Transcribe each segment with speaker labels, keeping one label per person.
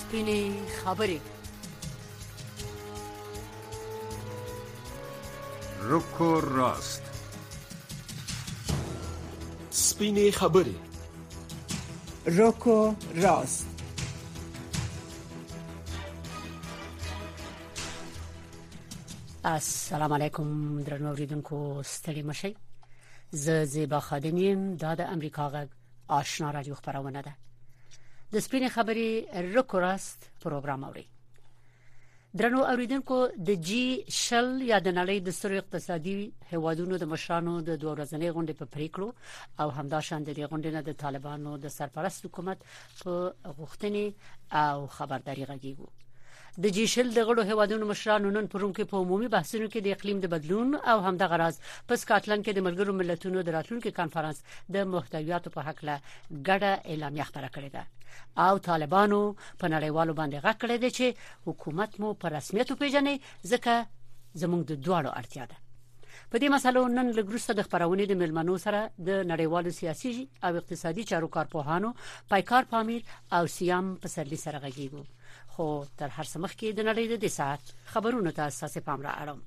Speaker 1: سپینې خبرې.
Speaker 2: رکو راست.
Speaker 3: سپینې خبرې.
Speaker 4: رکو راست.
Speaker 1: السلام علیکم درنو اوریدونکو، ستړي مشئ. زه زیبا خادم یم. دا د امریکا غږ آشنا رادیو خبرونه ده. د سپینې خبرې رکو راست پروګرام اوري. درنو اوریدونکو، د جی شل یا د نړۍ د سترو اقتصادي هیوادونو د مشرانو د دوه ورځنۍ غونډې په پریکړو او همداشان د غونډې نه د طالبانو د سرپرست حکومت په غوښتنې او خبرداري غږیږي. د جی شل د غړو هیوادونو مشرانو نن پروم کې په عمومي بحثونو کې د اقلیم د بدلون او همدغه راز په سکاټلند کې د ملګرو ملتونو د راتلونکي کانفرنس د محتویاتو په حق له ګډه اعلامیه خبره کړې ده او طالبانو په نړیوالو باندې غږ کړی دی چې حکومت مو په رسمیت پیژني، ځکه زموږ د دواړو اړتیا ده. په دې مسلو نن لګروسته د خبرونه د ملمنو سره د نړیوالو سیاسي او اقتصادي چارو کارپوهانو پایکار پامیر او سیام پسرلی سره غږیږو. خو تر هر څه مخکې د نړۍ د دې ساعت خبرونو ته اساسي پام را اړوم.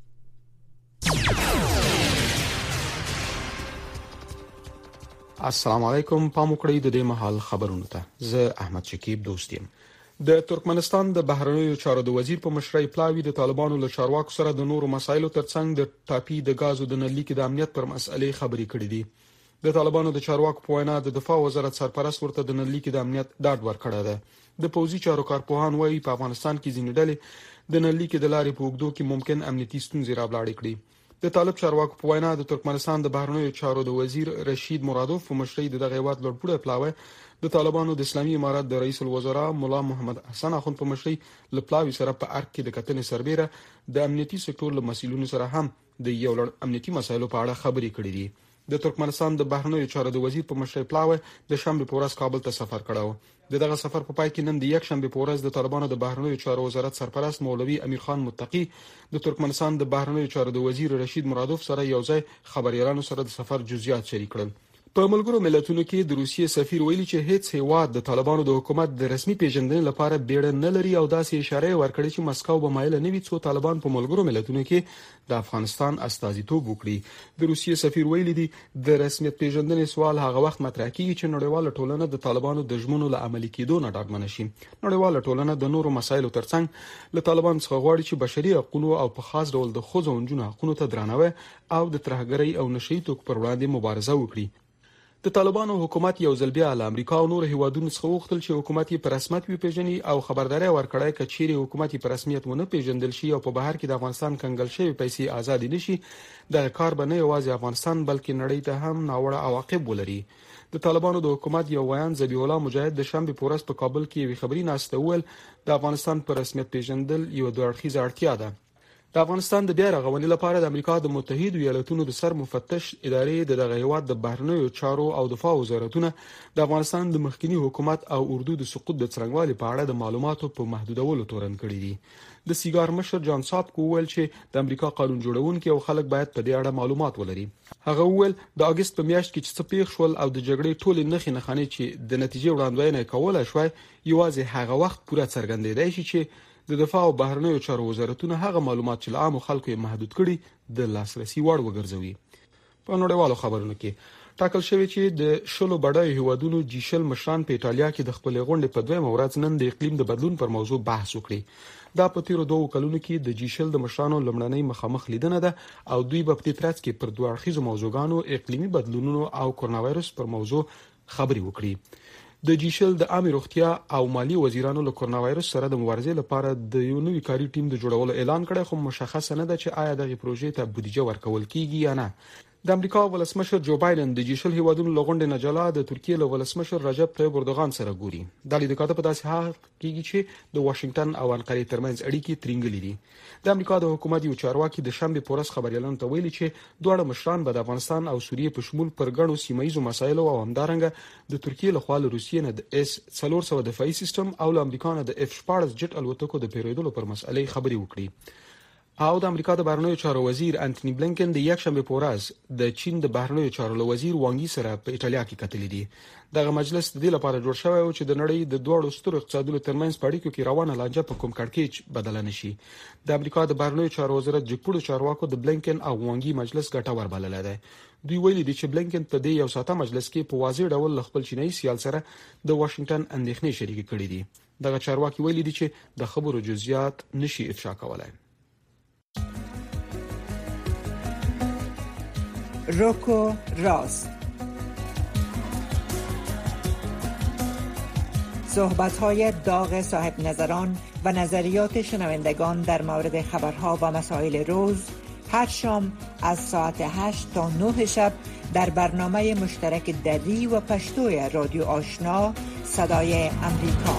Speaker 3: السلام علیکم، پام وکړئ د دې مهال خبرونو ته. زه احمد شکیب دوست یم. د ترکمنستان د بهرنیو چارو د وزیر په مشرۍ پلاوی د طالبانو له چارواکو سره د نورو مسایلو ترڅنګ د ټاپي د غازو د نلیک د امنیت پر مسلې خبرې کړې دي. د طالبانو د چارواکو په وینا د دفاع وزارت سرپرست ورته د نلیک د امنیت ډاډ ورکړی دی. د پوځي چارو کارپوهان وایي په افغانستان کې ځینې ډلې د نلیک د لارې په اوږدو کې ممکن امنیتي ستونزې راولاړې کړي. د طالب چارواکو په وینا د ترکمنستان د بهرنیو چارو د وزیر رشید مرادوف په مشرۍ د دغه هیواد لوړپوړی پلاوی د طالبانو د اسلامي امارت د رئیس الوزرا مولا محمد حسن اخوند په مشرۍ له پلاوی سره په ارګ کې د کتنې سربېره د امنیتي سکتور له مسؤلینو سره هم د یو لړ امنیتي مسایلو په اړه خبرې کړې دي. د ترکمنستان د بهرنیو چارو د وزیر په مشرۍ پلاوی د شنبه په ورځ کابل ته سفر کړو. دغه سفر په پای کې نن د یک شنبه په ورځ د طالبانو د بهرنیو چارو وزارت سرپرست مولوی امیر خان متقی د ترکمنستان د بهرنیو چارو د وزیر رشید مرادوف سره یوځای خبريالانو سره د سفر جزئیات شریک کړل. په ملګرو ملتونو کې د روسیې سفیر ویلي چې هیڅ هیواد د طالبانو د حکومت د رسمي پیژندنې لپاره بیړه نه لري او داسې اشاره ورکړي چې مسکو به مایل نه وي څو طالبان په ملګرو ملتونو کې د افغانستان استازیتوب وکړي. د روسیې سفیر ویلي دی د رسمیت پیژندنې سوال هغه وخت مطرح کیږي چې نړیواله ټولنه د طالبانو د ژمنو له عملي کېدو نه ډاډمنه شي. نړیواله ټولنه د نورو مسایلو ترڅنګ له طالبان څخه غواړي چې بشري حقوقو او په خاص ډول د ښځو او نجونو حقوقو ته درناوی او د ترهګرۍ او نشئی توکو پر وړاندې مبارزه وکړي. د طالبانو حکومت یو ځل بیا له امریکا او نور هیوادونو څخه وغوښتل چې حکومت یې په رسمیت وپیژني او خبرداري ورکړي چې چیرې حکومت یې په رسمیت ونه پیژندل شي او په بهر کې د افغانستان کنګل شوی پیسې آزاد نشي، د کار به نه یوازې افغانستان بلکې نړۍ ته هم ناوړه عواقب ولري. د طالبانو د حکومت یو ویان ذبیح الله مجاهد د شنبه په ورځ په کابل کې یو خبري ناشته ول د افغانستان په رسمیت پیژندل یو د اړخیزه اړتیا ده. د افغانستان د بیا رغونې لپاره د امریکا د متحده ایالاتونو د سر مفتش ادارې دغه هیواد د بهرنیو چارو او دفاع وزارتونه د افغانستان د مخکنی حکومت او اردو د سقوط د څرنګوالي په اړه د معلوماتو په محدودولو تورن کړی دي. د سیګار مشر جان صاحب کوول چې د امریکا قانون جوړونکي او خلک باید په دې اړه معلومات ولري. هغه وویل د اگست په میاشت کې چې څه پیښ شول او د جګړې ټولې نښې چې د نتیجې وړاندوینه کوله شوې یوازې هغه وخت پوره څرګندېدای شي چې د دفاع او بهرنیو چارو وزارتونه هغه معلومات چې عام خلکو یې محدود کړي د لاسرسي وړ وګرځوي. په نړیوالو خبرونو کې ټاکل شوی چې د شلو بډایو هیوادونو جی شل مشران په ایټالیا کې د خپل غونډې په دویمه ورځ نن د اقلیم د بدلون پر موضوع بحث وکړي. دا په تیرو 2 کلونو کې د جی شل د مشرانو لمړنۍ مخامخ لیدنه ده او دوی په دې ترڅ کې پر دوه اړخیزو موضوعګانو اقلیمي بدلونونو او کرونا وایرس پر موضوع خبرې وکړي. د جی شل د عامه روغتیا او مالی وزیرانو له کرونا وایرس سره د مبارزې لپاره د یو نوي کاري ټیم د جوړولو اعلان کړی، خو مشخصه نه ده چې آیا دغه پروژې ته بودیجه ورکول کیږي یا نه. د امریکا ولسمشر جو بایدن د جی شل هیوادونو لغونډې نه جلا د ترکیه له ولسمشر رجب طیب اردوغان سره ګوري. د لیدکاته په داسې حال کېږي چې د واشنگټن او انقرې ترمنځ اړیکې ترنګلې دي. د امریکا د حکومت یو چارواکي د شنبه په ورځ خبريالانو ته ویلي چې دوه مشران به د افغانستان او سوریه په شمول پر غړو سیمایي مسایلو او همدارنګه د ترکیه له خوا له روسیې نه د اس 400 دفاعي سیستم او له امریکا نه د اف 14 جټ الوتکو د پیریدلو پر مسلې خبري وکړي. او د امریکا د بهرنیو چارو وزیر انټونی بلینکن د یکشنبه په ورځ د چین د بهرنیو چارو وزیر وانګي سره په ایټالیا کې کتلې دي. دغه مجلس د دې لپاره جوړ شوی او چې د نړۍ د دوه سترو اقتصادونو ترمنځ په اړیکو کې روانه لانجه په کوم کړکېچ بدل نه شي. د امریکا د بهرنیو چارو وزارت جګپوړو چارواکو د بلینکن او وانګي مجلس ګټور بللی دی. دوی ویلي دي چې بلینکن په دې یو ساته مجلس کې په واضح ډول خپل چینایي سیال سره د واشنگټن اندېښنې شریک کړې دي. دغه چارواکي ویلي دي چې د خبرو جزئیات نشي افشا کولای.
Speaker 4: روکو راست. صحبت‌های داغ صاحب نظران و نظریات شنوندگان در مورد خبرها و مسائل روز هر شام از ساعت 8 تا 9 شب در برنامه مشترک دری و پشتوی رادیو آشنا صدای امریکا.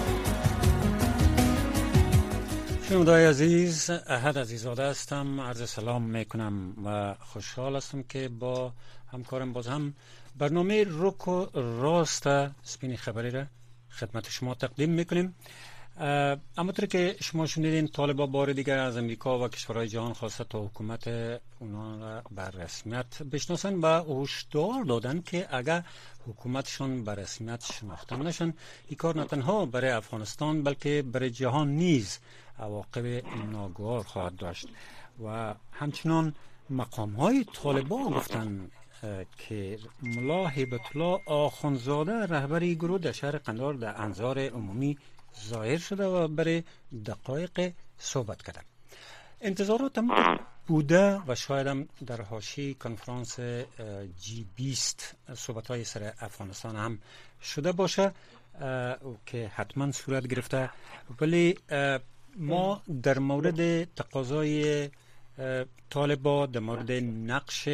Speaker 5: شنوندگان عزیز، احد عزیزاده هستم. عرض سلام میکنم و خوشحال هستم که با همکارم باز هم برنامه روکو راست سپین خبری را خدمت شما تقدیم میکنیم. همونطور که شما شنیدین، طالبان بار دیگر از امریکا و کشورهای جهان خواسته تا حکومت اونا را بر رسمیت بشناسن و هشدار دادن که اگر حکومتشان بر رسمیت شناخته نشن، این کار نه تنها برای افغانستان بلکه برای جهان نیز عواقب ناگوار خواهد داشت. و همچنان مقام‌های طالبان گفتن که ملا هیبت الله آخوندزاده رهبری گروه در شهر قندهار در انظار عمومی ظاهر شده و برای دقایق صحبت کرده. انتظارات هم بوده و شاید هم در حاشیه کنفرانس G20 صحبت‌های سر افغانستان هم شده باشه که حتما صورت گرفته. ولی ما در مورد تقاضای طالبان، در مورد نقش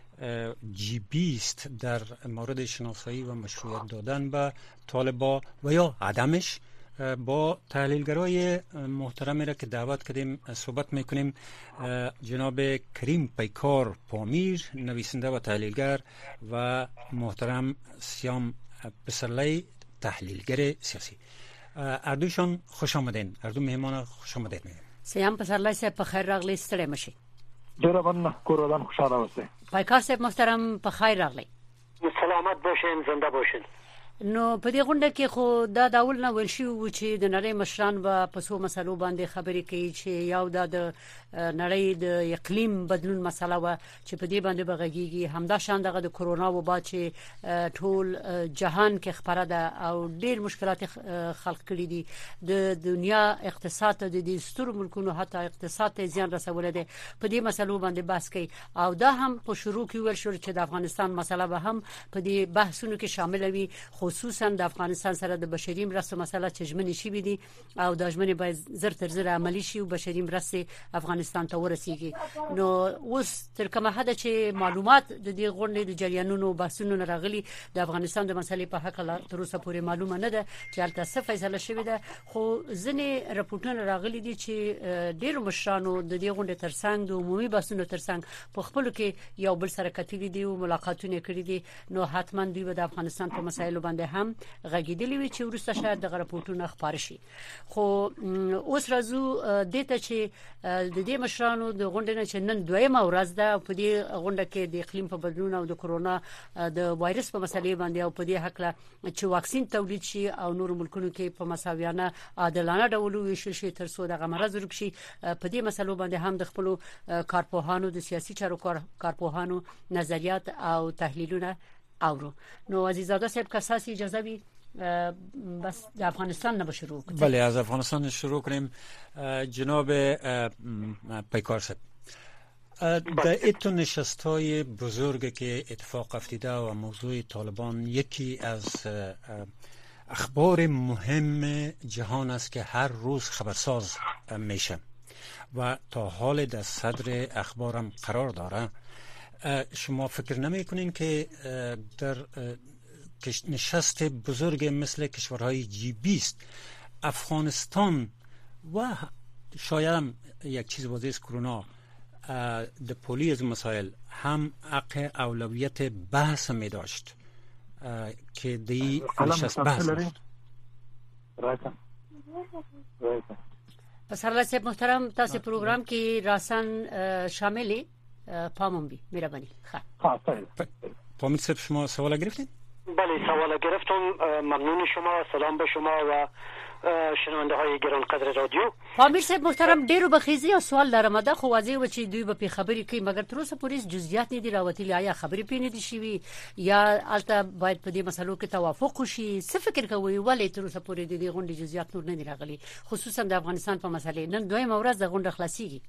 Speaker 5: G20 در مورد شناسایی و مشروعیت دادن به طالبان و یا عدمش با تحلیلگرای محترمی را که دعوت کردیم صحبت میکنیم. جناب کریم پیکار پامیر، نویسنده و تحلیلگر، و محترم سیام پسرلی، تحلیلگر سیاسی. اردوشان خوش آمدین، اردو مهمان خوش آمدین.
Speaker 1: سیام پسرلی صاحب په خیر راغلی، ستړي مشي.
Speaker 6: ډیره مننه، کورودان خوشاله اوسئ.
Speaker 1: پیکار صاحب محترم په خیر راغلی.
Speaker 7: سلامت باشین، زنده باشین.
Speaker 1: نو په دې غونډه کې خو دا ډول نه ویل شي چې د نړۍ مشران به په څو مسلو باندې خبرې کوي، چې یو د نړۍ د اقلیم بدلون مسله و چې په دې باندې بغږیږي، همدا شان دغه د کرونا وبا چې ټول جهان کې خبره ده او ډېر مشکلات خلق کړي دي. د دنیا اقتصاد د دې ستر ملکونو حتی اقتصاد ته زیان رسول دي. په دې مسلو باندې بحث کوي او دا هم په شروع کې ویل شو چې د افغانستان مسله به هم په دې بحثونو کې شامل وي، خصوصا د افغانستان سره د بشري مرستو مسله چې ژمنې شي دي او د ژمنې باید زر تر زر عملی شي او بشري مرستې افغانستان ته ورسیږي. نو اوس تر کومه حد چې معلومات د دې غونډې د جریانونو بحثونو راغلي، د افغانستان د مسلې په حق تر اوسه پورې معلومه نه ده چې هلته څه فیصله شوې ده. خو ځینې راپورټونه راغلي دي چې ډېر مشرانو د دې غونډې ترڅنګ د عمومي بحثونو ترڅنګ په خپل کې یو بل سره کتلي دي او ملاقاتونه کړي دي. نو حتما دوی به د افغانستان په مسایلو باندې هم غږیدلی وي چې ورسته شاید د راپورټونو خبر شي. خو اوس راځو دته چې د دې مشرانو د غونډې نه چې نن دویمه ورځ ده، په دې غونډه کې د اقلیم په بدلون او د کرونا د وایرس په مسلې باندې او په دې حق چې واکسین تولید شي او نور ملکونو کې په مساویانه عادلانه ډول ویشل شي تر څو دغه مرز ورک شي. په دې مسلو باندې هم د خپل کارپوهانو، د سیاسي چارو کارپوهانو نظریات او تحلیلونه اورو. نو عزیزاده صاحب که اساسی اجازه وي بس د افغانستان نه شروع کنیم.
Speaker 5: بله، از افغانستان شروع کنیم. جناب پیکار صاحب، در ایتون نشست‌های بزرگ که اتفاق افتیده و موضوع طالبان یکی از اخبار مهم جهان است که هر روز خبرساز میشه و تا حال در صدر اخبارم قرار داره. شما فکر نمی کنین که در نشست بزرگ مثل کشورهای G20 افغانستان و شاید هم یک چیز واضح است، کرونا، در پولی از مسائل هم حق اولویت بحث می داشت که دی نشست بحث
Speaker 1: پسرلا صاحب محترم تاسو پروگرام کې راسن شاملی پامون بی مهربانی.
Speaker 5: پامید صاحب شما سوال گرفتین؟
Speaker 7: بله سوال گرفتم. ممنون شما. سلام به شما و شنونده های گران قدر رادیو.
Speaker 1: پامیر صاحب محترم ډیرو بخیزی او سوال لرم ده خو واځي و چې دوی به خبرې کوي مګر تر اوسه پولیس جزئیات نه دی راوتلی آیا خبرې پینې دي شي یا البته باید په دې مسلو کې توافق وشي. څه فکر کوي ولی تر اوسه پورې د دې غونډې جزئیات نور نه دی راغلي خصوصا د افغانستان په مسلې نن دویم ورځ د غونډه خلاصيږي؟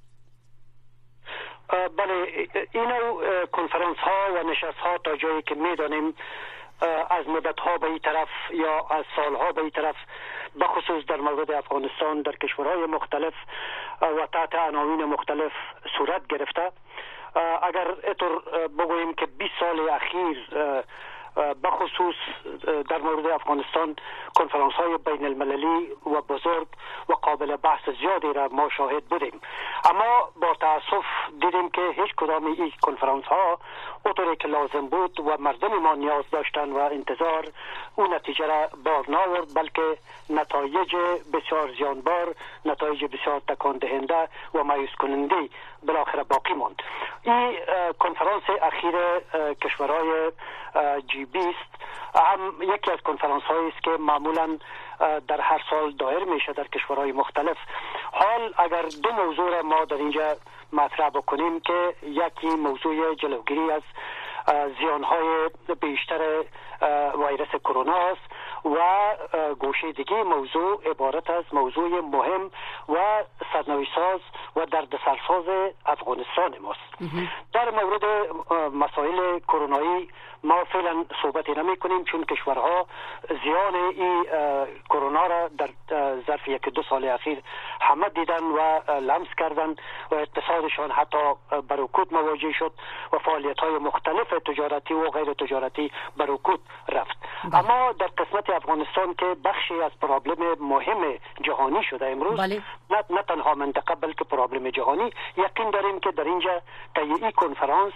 Speaker 7: بله اینو کنفرانس ها و نشست ها تا جایی که میدانیم از مدت ها به این طرف یا از سال ها به این طرف بخصوص در مورد افغانستان در کشورهای مختلف و تحت عناوین مختلف صورت گرفته. اگر اینطور بگوییم که 20 سال اخیر بخصوص در مورد افغانستان کنفرانس های بین المللی و بزرگ و قابل بحث زیادی را ما شاهد بودیم، اما با تاسف دیدیم که هیچ کدام این کنفرانس ها اونطوری که لازم بود و مردم ما نیاز داشتن و انتظار اون نتیجه را بار نآورد، بلکه نتایج بسیار زیانبار، نتایج بسیار تکان دهنده و مایوس کننده بالاخره باقی ماند. این کنفرانس اخیر کشورهای G20 هم یکی از کنفرانس هایی است که معمولا در هر سال دایر میشه در کشورهای مختلف. حال اگر دو موضوع را ما در اینجا مطرح بکنیم که یکی موضوع جلوگیری از زیانهای بیشتر ویروس کرونا است و گوشه دیگه موضوع عبارت از موضوع مهم و سرنوشت ساز و دردسرساز افغانستان ماست. در مورد مسائل کرونایی ما فعلا صحبتی نمی کنیم چون کشورها زیان این کرونا را در ظرف 1-2 سال اخیر همه دیدن و لمس کردن و اقتصادشان حتی بر رکود مواجه شد و فعالیت های مختلف تجارتی و غیر تجارتی بر رکود رفت. اما در قسمت افغانستان که بخشی از پرابلم مهم جهانی شده امروز، نه تنها منطقه بلکه پرابلم جهانی، یقین داریم که در اینجا طی کنفرانس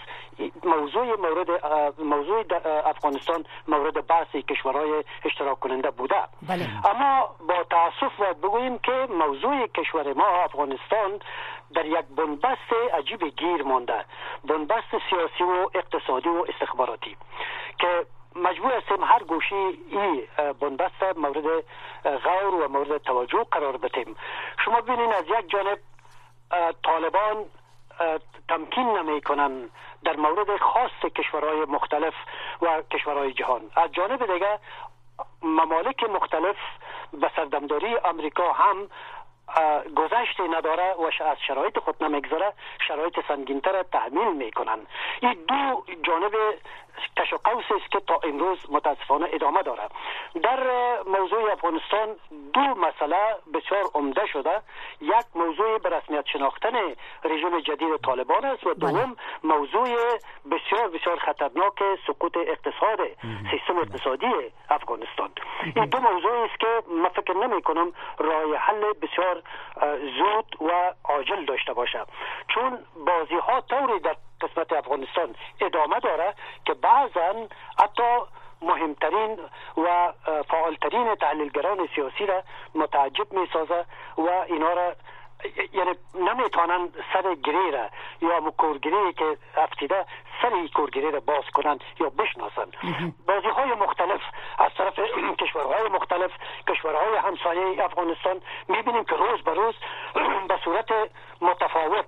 Speaker 7: موضوع افغانستان مورد بحث کشورهای اشتراک کننده بوده. اما با تاسف باید بگوییم که موضوع کشور ما افغانستان در یک بنبست عجیب گیر مانده، بنبست سیاسی و اقتصادی و استخباراتی که مجبور هستیم هر گوشه این بنبست مورد غور و مورد توجه قرار بدیم. شما ببینید از یک جانب طالبان تمکین نمی کنن در مورد خاص کشورهای مختلف و کشورهای جهان، از جانب دیگه ممالک مختلف به سردمداری امریکا هم گذشته نداره و از شرایط خود نمیگذاره، شرایط سنگین‌تر را تحمیل میکنن. این دو جانب کش و قوس است که تا امروز متاسفانه ادامه داره. در موضوع افغانستان دو مسئله بسیار عمده شده. یک موضوع به رسمیت شناختن رژیم جدید طالبان است و دوم موضوع بسیار بسیار خطرناک سقوط اقتصاد سیستم اقتصادی افغانستان. این دو موضوع است که من فکر نمی کنم راه حل بسیار زود و عاجل داشته باشه، چون بازی ها طوری در قسمت افغانستان ادامه داره که بعضا حتی مهمترین و فعالترین تحلیلگران سیاسی را متعجب می سازه و اینا را یعنی نمیتونن سر گری را یا مکورگیری که افتیده سر کورگیری را باز کنن یا بشناسن. بازی های مختلف از طرف کشورهای مختلف، کشورهای همسایه افغانستان میبینیم که روز به روز به صورت متفاوت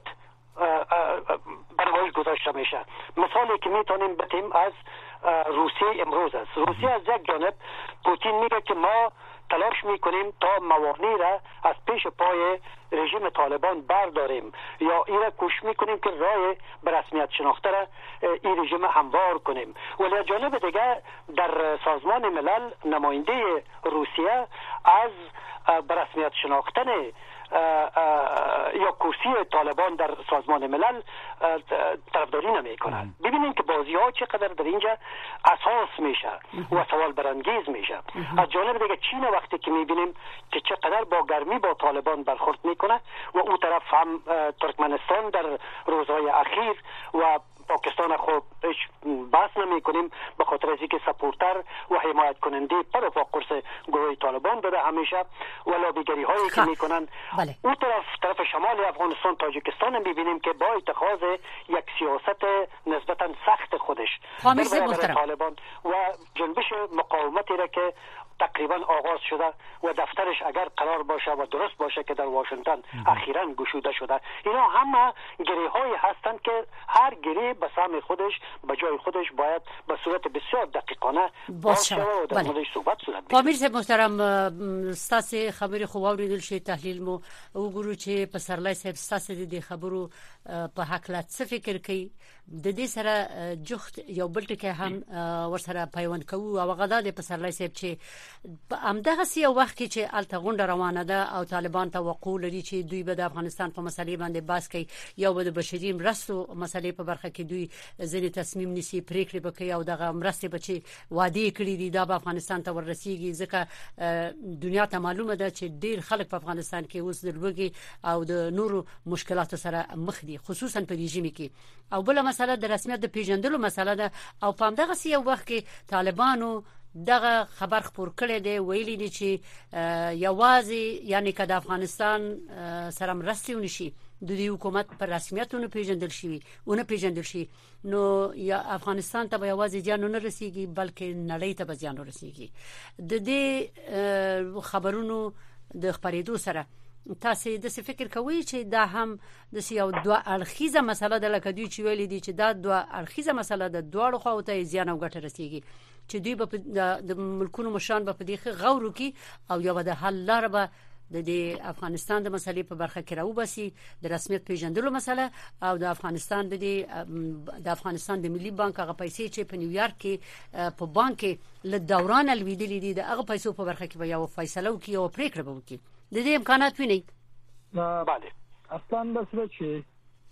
Speaker 7: برنامه گذاشته میشه. مثالی که میتونیم بتیم از روسیه امروز است. روسیه از یک جانب پوتین میگه که ما تلاش میکنیم تا موانع را از پیش پای رژیم طالبان برداریم یا این را کوشش میکنیم که راه به رسمیت شناخته را این رژیم هموار کنیم. ولی از جانب دیگه در سازمان ملل نماینده روسیه از به رسمیت شناختن یا کرسی طالبان در سازمان ملل طرفداری نمی کنند. ببینیم که بازی ها چقدر در اینجا اساس میشه و سوال برانگیز میشه. از جانب دیگه چین وقتی که میبینیم که چقدر با گرمی با طالبان برخورد میکنه و اون طرف هم ترکمنستان در روزهای اخیر و پاکستان خود هیچ بحث نمی کنیم، به خاطر از اینکه سپورتر و حمایت کننده پر و قرص گروه طالبان بوده همیشه و لابیگری هایی که میکنن. اون طرف شمال افغانستان تاجیکستان هم ببینیم که با اتخاذ یک سیاست نسبتا سخت خودش برای طالبان و جنبش مقاومتی را که تقریبا آغاز شده و دفترش اگر قرار باشه و درست باشه که در واشنگتن اخیراً گشوده شده، اینا همه گریه‌هایی هستند که هر گریه به سهم خودش به جای خودش باید به صورت بسیار دقیقانه باشه و در موردش صحبت صورت بگیره.
Speaker 1: پامیر صاحب محترم، ستاسو خبرې خو اوریدل شي، تحلیل مو وګورو چې پسرلی صاحب ستاسو د خبرو په حق لا څه فکر کوي. د دې سره جخت یو بل ټکی هم ورسره پیوند کوو او غدا د پسرلی صاحب چې همدغه یو وخت کې چې التغونډه روانه ده او طالبان توقع لري چې دوی به د افغانستان په مسلې باندې بحث کوي یا به د بشري مرستو مسلې په برخه کې دوی ځینې تصمیم نیسي، پریکړې وکړي او دغه مرستې به چې وعده کړي دي دا به افغانستان ته ورسیږي. ځکه دنیا ته معلومه ده چې ډیر خلک په افغانستان کې اوس د لوږې او د نورو مشکلاتو سره مخ دي، خصوصا په ریژیم کې. او بل مسله د رسمیت د پیژندلو مسله ده او په همدغه یو وخت کې طالبانو دغه خبر خبر کړی دی، ویلي دي چې یوازې یعنی که د افغانستان سره مرستې ونشي د دې حکومت پر رسمیتونه پیژندل شي نو یا افغانستان ته به یوازې زیان نه رسیږي بلکې نړۍ ته به زیان رسیږي. د دې خبرونو د خبرېدو سره تاسو د څه فکر کوئ چې دا هم د یو دوه اړخیزه مسله ده، لکه دوی چې ویلي دي چې دا دوه اړخیزه مسله ده، دواړو خواو ته زیان او ګټه رسیږي، چې دوی به د ملکونو مشران به په دې غور وکړي او یو د حل لار به د افغانستان د مسلې په برخه کې راوباسي، د رسمیت پیژندلو مسله او د افغانستان د ملي بانک هغه پیسې چې په نیویارک کې په بانک کې له دوران لویدلې دي د هغه پیسو په برخه کې به یو فیصله وکړي او پریکړه به وکړي. د دې امکانات ویني؟
Speaker 6: بله، اصلا بسره چې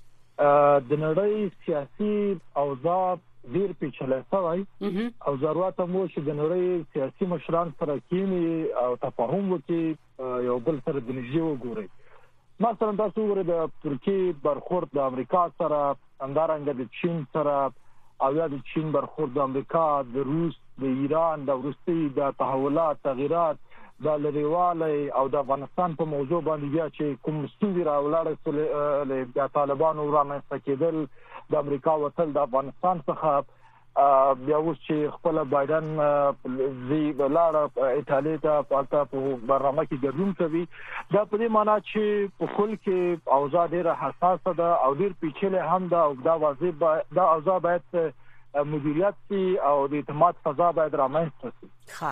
Speaker 6: د نړۍ سیاسي اوضاع ډیر پیچلې شوی او ضرورت مو چې د نړۍ سیاسي مشران سره کینی او تفاهم وکړي، یو بل سره د نږدې وګوري. مثلا تاسو وګورئ د ترکیې برخورد د امریکا سره، همدارنګه د چین سره او یا د چین برخورد د امریکا، د روس، د ایران، د وروستي د تحولات تغیرات د لریوالي او د افغانستان په موضوع باندې بیا چې کوم ستونزې راولاړې د طالبانو رامنځته کېدل، د امریکا وتل د افغانستان څخه، بیا اوس چې خپل بایدن زی بلاړه ایتالیا ته په برنامه کې ګډون کوي، دا په دې معنی چې په کل کې اوضاع ډیره حساسه ده او ډیر پیچلې هم ده او دا واضح دا اوضاع باید مدیریت شي او د اعتماد فضا باید رامنځته شي.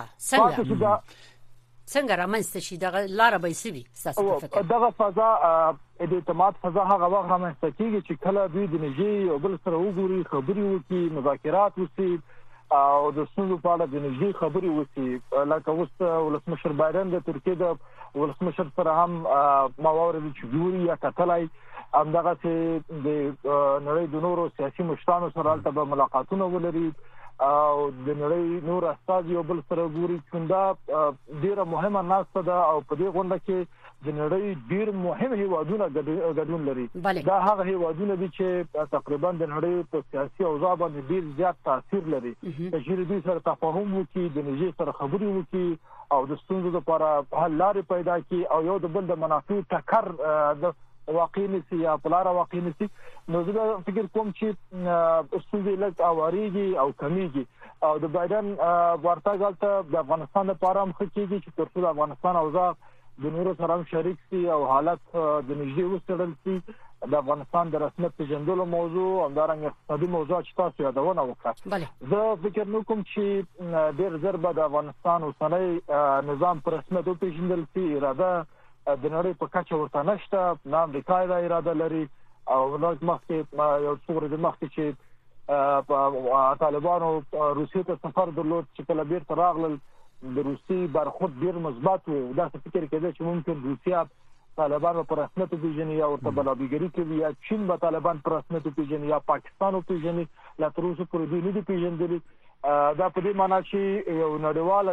Speaker 1: څنګه رامنځته شي دغه لار به سوي تاسو فکر؟
Speaker 6: دغه فضا د اعتماد فضا هغه وخت رامنځته کیږي چې کله دوی د نږدې او بل سره وګوري، خبري وکړي، مذاکرات وکړي او د ستونزو په اړه د نږدې خبري وکړي. لکه اوس ولسمشر بایدن د ترکیې د ولسمشر سره هم مواورد چې ګوري یا کتلای، همدغه چې د نړۍ د نورو سیاسي مشرانو سره البته به ملاقاتونه ولري او د نړۍ نور استاد یو بل سره ګوري. څنګه ډیره مهمه ناسته ده او په دې غونډه کې د نړۍ ډیر مهم هیوادونه ګډون لري. دا هغه هیوادونه دي چې تقریبا د نړۍ په سیاسي اوضاع باندې ډیر زیات تاثیر لري. چې دوی سره تفاهم وکړي، د نږدې سره خبرې وکړي او د ستونزو لپاره حل لارې پیدا کړي او یو د بل د منافع ټکر د واقع نسی یا پلار واقع نسی. نو زه فکر کوم چې ستونزې لږ اوریږي او کمیږي او د بایدن ورتګ ته د افغانستان لپاره هم خکېږي چې تر څو د افغانستان اوضاع د نورو سره شریک سي او حالت د نږدې وڅېړل سي. د افغانستان د رسمیت پیژندلو موضوع او همدارنګه اقتصادي موضوع چې تاسو یادونه وکړه، زه فکر نکوم چې ډېر ژر به د افغانستان اوسنی نظام پر رسمیت وپېژندل سي. اراده د نړۍ په کچه ورته نشته، نه امریکا دا اراده لري او لږ مخکې یو څو ورځې مخکې چې طالبانو روسیې ته سفر درلود چې کله بیرته راغلل د روسي برخورد ډېر مثبت و. داسې فکر کېده چې ممکن روسیه طالبان په رسمیت وپېژني یا ورته بلابیګري کوي یا چین به طالبان په رسمیت وپېژني یا پاکستان وپېژني، لا تر اوسه پورې دوی نه دي پېژندلي. دا په دې معنی چې یو نړیواله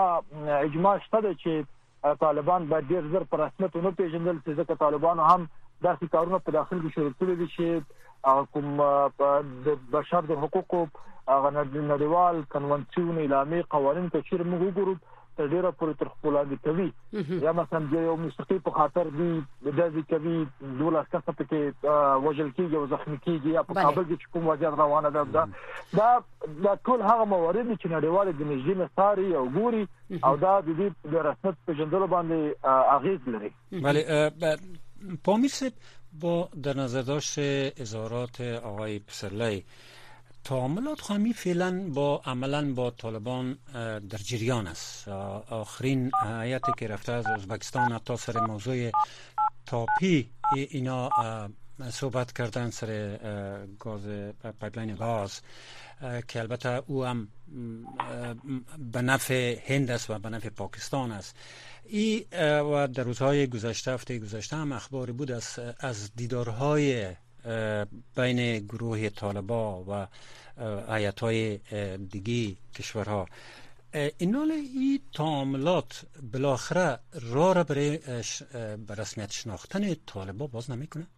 Speaker 6: اجماع شته ده چې طالبان باید ډېر زر په رسمیت ونه پېژندل شي، ځکه طالبانو هم داسې کارونه په داخل کې شروع کړي دي چې کوم د بشر د حقوقو نړیوال کنونسیون اعلامیه قوانین ته چیرې موږ وګورو تر ډیره پورې تر خپل لاندې کوي یا مثلا یو موسیقي په خاطر دی د دې کوي 12 کسه پکې وژل کیږي او زخمی کیږي یا په کابل کې کوم وضعیت روانه ده دا ټول هغه موارد چې نړیوال د نږدې نصاري او ګوري او دا د دې د رسمیت په جندلو باندې اغیز لري.
Speaker 5: بله پامیر صاحب با در نظر داشت اظهارات آقای پسرلی تعاملات خامی فعلا عملا با طالبان در جریان است. آخرین هیئتی که رفته از ازبکستان حتی سر موضوع تاپی اینا صحبت کردن سر گاز پایپلاین گاز که البته او هم به نفع هند است و به نفع پاکستان است. و در روزهای گذشته هفته گذشته هم اخباری بود از دیدارهای بین گروه طالبان و هیئت‌های دیگه کشورها. این تعاملات بالاخره راه را برای رسمیت شناختن طالبان باز نمیکنه؟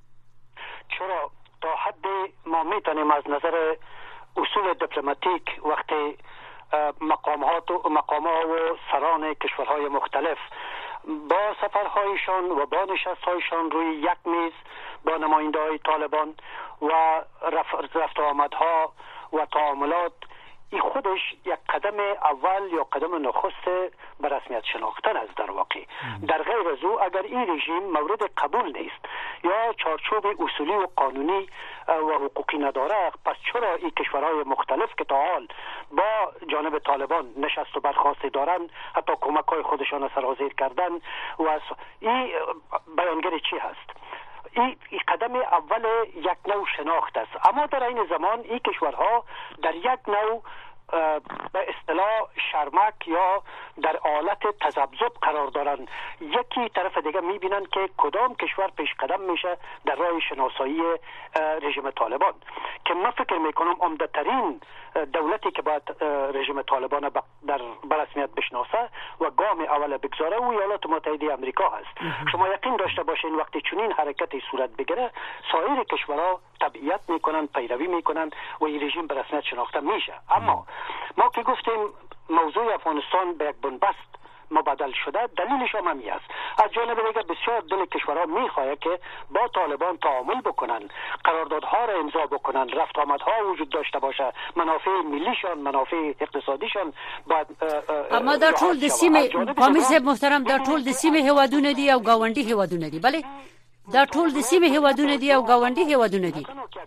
Speaker 7: چرا تا حد ما میتونیم از نظر اصول دیپلماتیک وقتی مقامات و سران کشورهای مختلف با سفرهایشان و با نشستهایشان روی یک میز با نماینده‌های طالبان و رفت و آمدها و تعاملات، این خودش یک قدم اول یا قدم نخست به رسمیت شناختن است. در واقع در غیر از او اگر این رژیم مورد قبول نیست یا چارچوب اصولی و قانونی و حقوقی نداره، پس چرا این کشورهای مختلف که تا حال با جانب طالبان نشست و برخاستی دارن، حتی کمک‌های خودشان سرازیر کردن و این بیانگر چی هست؟ این قدم اول یک نوع شناخت است. اما در این زمان این کشورها در یک نوع به اصطلاح شرمک یا در حالت تذبذب قرار دارن. یکی طرف دیگه میبینن که کدام کشور پیش قدم میشه در راه شناسایی رژیم طالبان، که من فکر میکنم عمده‌ترین دولتی که باید رژیم طالبان در رسمیت بشناسه و گام اول بگذاره و ایالات متحده آمریکا هست. شما یقین داشته باشین وقتی چنین حرکتی صورت بگیره سایر کشورها تبعیت میکنن، پیروی میکنن و این رژیم به رسمیت شناخته میشه. اما ما که گفتیم موضوع افغانستان به یک بنبست مبادل شده، دلیلش هم همی است. از جانب دیگر بسیار دل کشورها میخواهد که با طالبان تعامل بکنن، قراردادها را امضا بکنن، رفت آمدها وجود داشته باشه، منافع ملیشان، منافع اقتصادیشان باید
Speaker 1: اما در ټول د سیمې پامیر صاحب محترم در ټول د سیمې هیوادونه دي او گاونډي هیوادونه دي. بله در ټول د سیمې هیوادونه دي او گاونډي هیوادونه دي.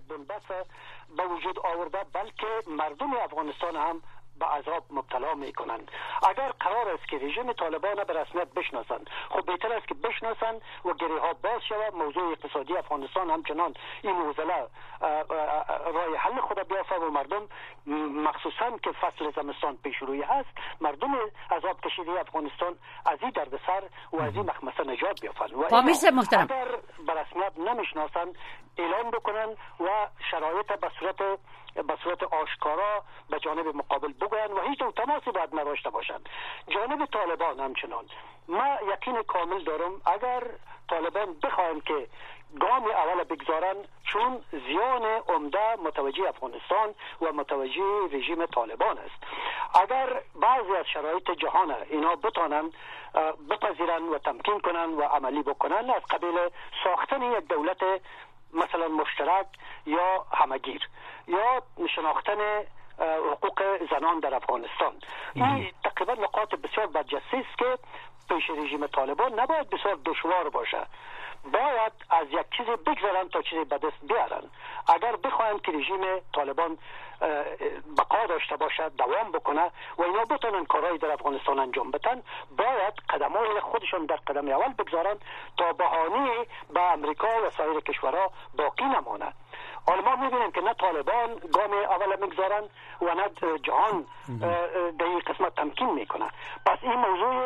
Speaker 7: به وجود آورده بلکه مردم افغانستان هم به عذاب مبتلا میکنند. اگر قرار است که رژیم طالبان به رسمیت بشناسند، خب بهتر است که بشناسند و گره ها باز شود، موضوع اقتصادی افغانستان همچنان این موزله راه حل خود بیافته و مردم مخصوصا که فصل زمستان پیش روی هست، مردم عذاب کشیده افغانستان از این دردسر و از این مخمسه نجات بیافند. و اگر به رسمیت نمیشناسند اعلام بکنن و شرایط به صورت آشکارا به جانب مقابل بگوین و هیچ تماسی باید نداشته باشند. جانب طالبان همچنان ما یقین کامل دارم اگر طالبان بخواهند که گام اول بگذارن، چون زیان عمده متوجه افغانستان و متوجه رژیم طالبان است. اگر بعضی از شرایط جهان اینا بتانن بپذیرن و تمکین کنن و عملی بکنن، از قبیل ساختن یک دولت مثلا مشترک یا همگیر یا شناختن حقوق زنان در افغانستان، این تقریبا نقاط بسیار برجسته است که پیش رژیم طالبان نباید بسیار دشوار باشه. باید از یک چیزی بگذارن تا چیزی به دست بیارن. اگر بخواهند که رژیم طالبان بقا داشته باشه، دوام بکنه و اینا بتونن کارهای در افغانستان انجام بدن، باید قدم‌های خودشان در قدم اول بگذارن تا بهانه به امریکا و سایر کشورها باقی نمانه. حالا ما می‌بینیم که نه طالبان گام اول میگذارن و نه جهان در این قسمت تمکین میکنه. پس این موضوع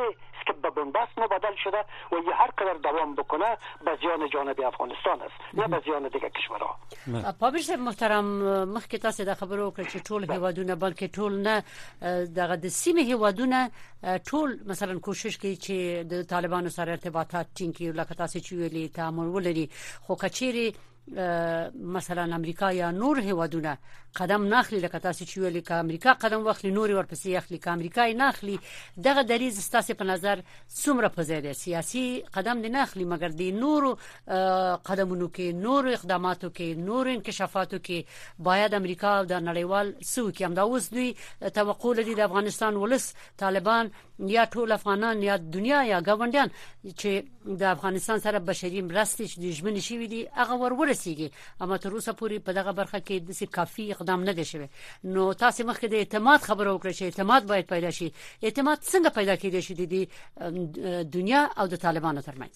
Speaker 7: که به بنبست مبادل شده و یه هر قدر دوام بکنه به زیان جانب افغانستان است نه به زیان دیگه کشورها.
Speaker 1: پابرس محترم مخکې تاسو د خبرو وکړه چې ټول هیوادونه بلکې ټول نه دغه د سیمې هیوادونه ټول مثلا کوشش کوي چې د طالبانو سره ارتباطات ټینګ کړي لکه تاسو چې ویلي تعامل ولري خو کچېری مثلا امریکا یا نور هیوادونه قدم ناخلی لکه تاسو چې ویلي که امریکا قدم واخلي نور ورپسې اخلي که امریکا یې ناخلي دغه دریز ستاسو په نظر څومره په ځای دی سیاسي قدم نه اخلي مګر د نور قدمونو کې نور اقداماتو کې نور انکشافاتو کې باید امریکا د نړیوال سو کې هم دا اوس دوی توقع لري د افغانستان ولس طالبان یا ټول افغانان یا دنیا یا ګاونډیان چې د افغانستان سره بشري مرستې چې د ژمنې شوې دي هغه ورسیږي اما تر اوسه پورې په دغه برخه کې د کافي اقدام نه دی شوی. نو تاسو مخکې د اعتماد خبرو وکړئ چې اعتماد باید پیدا شي. اعتماد څنګه پیدا کېدای شي د دنیا او د طالبانو ترمنځ؟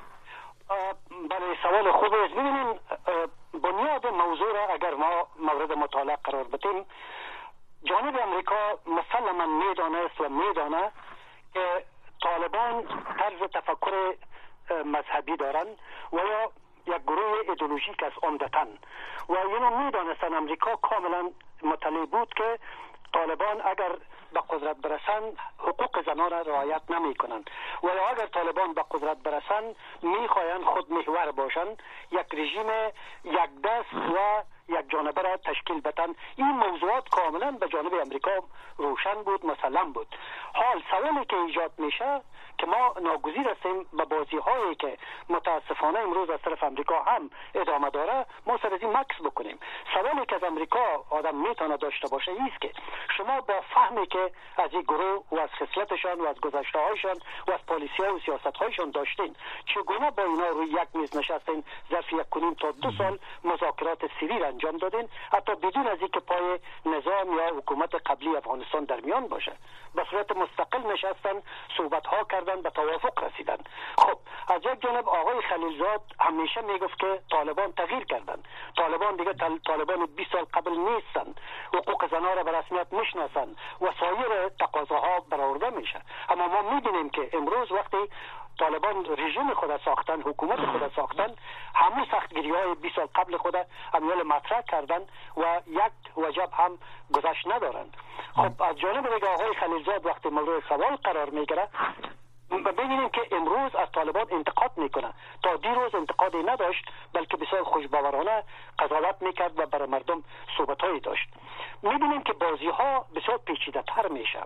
Speaker 7: بله سوال خوب است. ببینید بنیاد موضوع را اگر ما مورد مطالعه قرار بدیم جانب امریکا مسلما میدانست و میدانه که طالبان طرز تفکر مذهبی دارند و یا یک گروه ایدئولوژیک است عمدتاً و اینو میدانستن. امریکا کاملا مطلع بود که طالبان اگر به قدرت برسند حقوق زنان را رعایت نمی کنند و یا اگر طالبان به قدرت برسند میخواهند خود محور باشند یک رژیم یک دست و یک جانبه را تشکیل بدن. این موضوعات کاملا به جانب امریکا روشن بود مسلم بود. حال سوالی که ایجاد میشه که ما ناگزیر هستیم به بازی هایی که متاسفانه امروز از طرف امریکا هم ادامه داره ما سر از این مکس بکنیم. سوالی که از امریکا آدم میتونه داشته باشه ایست که شما با فهمی که از این گروه و از خصلتشان و از گذشته هایشان و از پالیسی ها و سیاست هایشان داشتین چگونه با اینا روی یک میز نشستین ظرف 1.5 تا 2 سال مذاکرات سیویل انجام دادین حتی بدون از اینکه پای نظام یا حکومت قبلی افغانستان در میان باشه به صورت مستقل نشستن صحبت ها کردن به توافق رسیدن. خب از یک جانب آقای خلیلزاد همیشه میگفت که طالبان تغییر کردن طالبان دیگه طالبان 20 سال قبل نیستن حقوق زنان را به رسمیت میشناسن و سایر تقاضاها برآورده میشه. اما ما میبینیم که امروز وقتی طالبان رژیم خود ساختن حکومت خود ساختن همون سختگیری های 20 سال قبل خود امیال مطرح کردن و یک وجب هم گذشت ندارند. خب از جانب دیگه آقای خلیلزاد وقتی مورد سوال قرار میگیره ببینیم که امروز از طالبان انتقاد میکنه تا دیروز انتقادی نداشت بلکه بسیار خوشباورانه قضاوت میکرد و برای مردم صحبتهایی داشت. میبینیم که بازی ها بسیار پیچیده تر میشه.